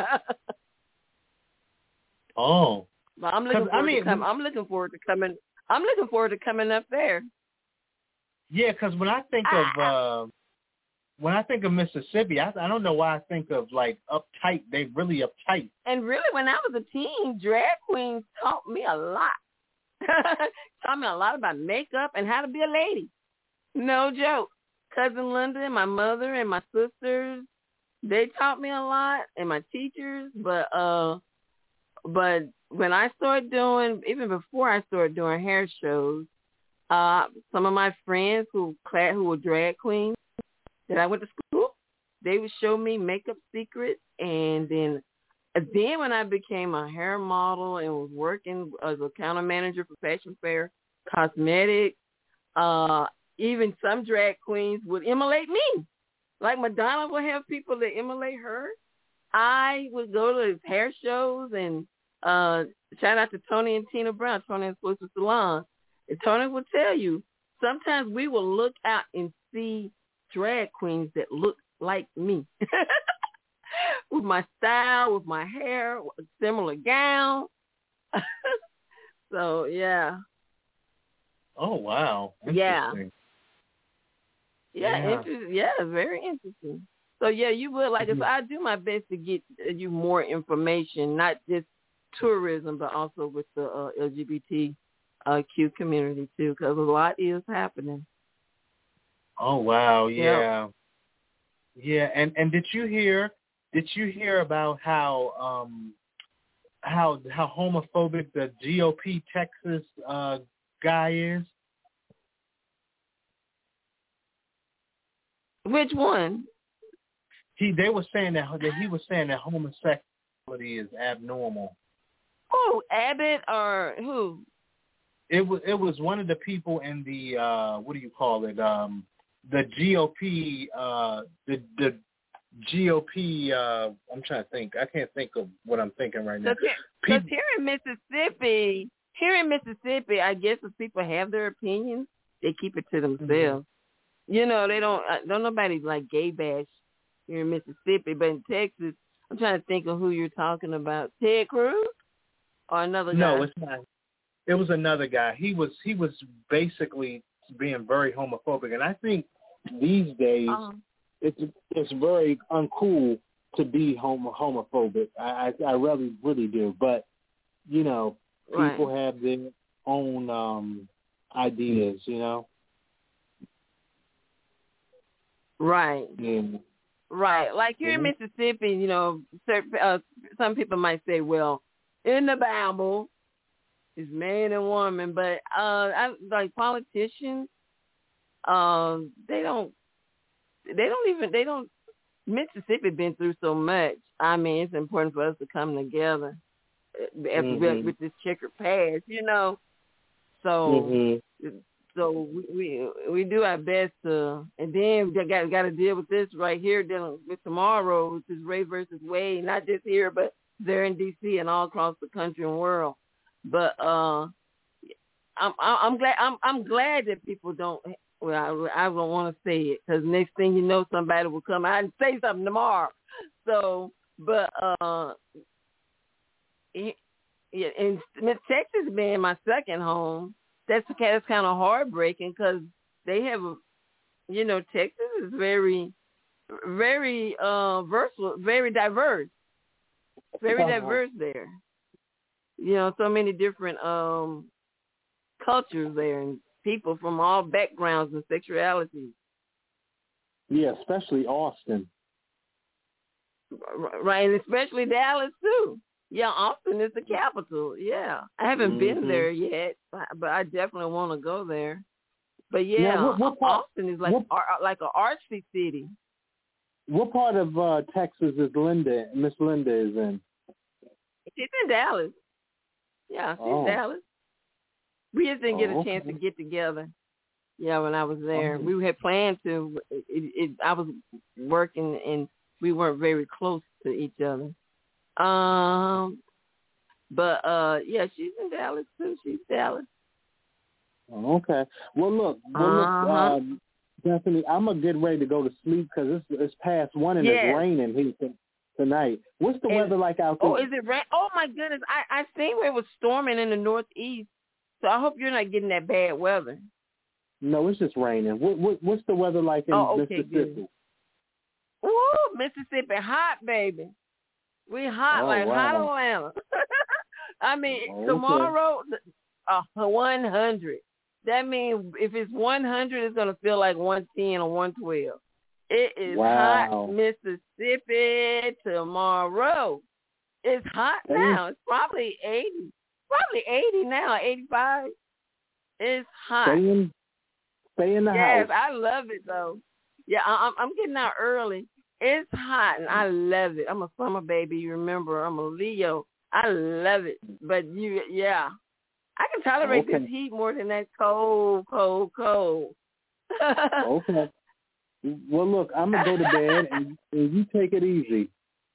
Oh. But I'm looking forward I mean, to come, I'm looking forward to coming. I'm looking forward to coming up there. Yeah, because when I think ah. of uh, when I think of Mississippi, I, I don't know why I think of like uptight. They really uptight. And really, when I was a teen, drag queens taught me a lot. Taught me a lot about makeup and how to be a lady. No joke. Cousin Linda and my mother and my sisters, they taught me a lot, and my teachers. But uh, but when I started doing, even before I started doing hair shows, uh, some of my friends who who were drag queens that I went to school, they would show me makeup secrets, and then then when I became a hair model and was working as a counter manager for Fashion Fair Cosmetics, uh, even some drag queens would emulate me. Like Madonna would have people that emulate her. I would go to hair shows and uh, shout out to Tony and Tina Brown, Tony and Exclusive Salon. And Tony will tell you, sometimes we will look out and see drag queens that look like me. With my style, with my hair, a similar gown. So, yeah. Oh, wow. Yeah. Yeah, yeah. Inter- yeah, very interesting. So, yeah, you would, like, mm-hmm. if I do my best to get you more information, not just tourism, but also with the uh, L G B T Q community, too, because a lot is happening. Oh, wow, yeah. Yep. Yeah, and, and did you hear... Did you hear about how um, how how homophobic the G O P Texas uh, guy is? Which one? He they were saying that, that he was saying that homosexuality is abnormal. Oh, Abbott or who? It was it was one of the people in the uh, what do you call it? Um, the G O P uh, the the G O P, uh, I'm trying to think. I can't think of what I'm thinking right now. Because here in Mississippi, here in Mississippi, I guess if people have their opinions, they keep it to themselves. Mm-hmm. You know, they don't, don't nobody like gay bash here in Mississippi. But in Texas, I'm trying to think of who you're talking about. Ted Cruz or another guy? No, it's not. It was another guy. He was he was basically being very homophobic. And I think these days, uh-huh. It's it's very uncool to be homo, homophobic. I, I I really really do. But you know, people right. have their own um, ideas. You know. Right. Yeah. Right. Like here mm-hmm. in Mississippi, you know, uh, some people might say, "Well, in the Bible, it's man and woman," but uh, I, like politicians, um, they don't. They don't even, they don't, Mississippi been through so much. I mean, it's important for us to come together after mm-hmm. with this checkered past, you know. So, mm-hmm. so we, we we do our best to, and then we got got to deal with this right here, dealing with tomorrow, which is Roe versus Wade, not just here, but there in D C and all across the country and world. But uh, I'm I'm glad I'm I'm glad that people don't. Well, I, I don't want to say it because next thing you know, somebody will come out and say something tomorrow. So, but uh, it, yeah, and Texas being my second home, that's that's kind of heartbreaking because they have, a, you know, Texas is very very uh, versatile, very diverse, very Uh-huh. diverse there. You know, so many different um, cultures there and people from all backgrounds and sexualities. Yeah, especially Austin. Right, and especially Dallas too. Yeah, Austin is the capital. Yeah, I haven't Mm-hmm. been there yet, but I definitely want to go there. But yeah, Now, what, what part, Austin is like what, ar- like an artsy city. what part of uh, Texas is Linda? Miss Linda is in. She's in Dallas. Yeah, she's Oh. Dallas. We just didn't get a Oh, chance okay. to get together. Yeah, when I was there, Oh. we had planned to. It, it, I was working, and we weren't very close to each other. Um, but uh, yeah, she's in Dallas too. She's Dallas. Oh, okay. Well, look. Well, look. Uh-huh. Um, definitely, I'm gonna get ready to go to sleep because it's it's past one and Yes. it's raining here t- tonight. What's the And- weather like out there? Oh, is it rain? Oh my goodness! I I seen where it was storming in the northeast. So I hope you're not getting that bad weather. No, it's just raining. What, what what's the weather like in Oh, okay, Mississippi? good. Woo, Mississippi, hot baby. We hot Oh, like wow. hot Atlanta. I mean, Okay. tomorrow, uh, one hundred. That means if it's one hundred, it's gonna feel like one ten or one twelve. It is Wow. hot, Mississippi. Tomorrow, it's hot Damn. now. It's probably eighty. Probably eighty now, eighty-five. It's hot. Stay in, stay in the Yes, house. I love it though. Yeah, I, I'm I'm getting out early. It's hot and I love it. I'm a summer baby. You remember, I'm a Leo. I love it. But you, yeah, I can tolerate Okay. this heat more than that cold, cold, cold. Okay. Well, look, I'm gonna go to bed and, and you take it easy.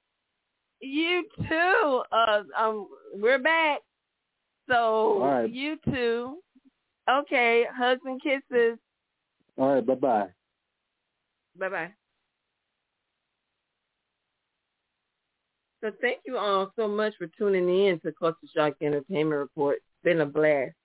You too. Uh, um, we're back. So All right. you too. Okay, hugs and kisses. All right. Bye bye. Bye bye. So thank you all so much for tuning in to Culture Shock Entertainment Report. It's been a blast.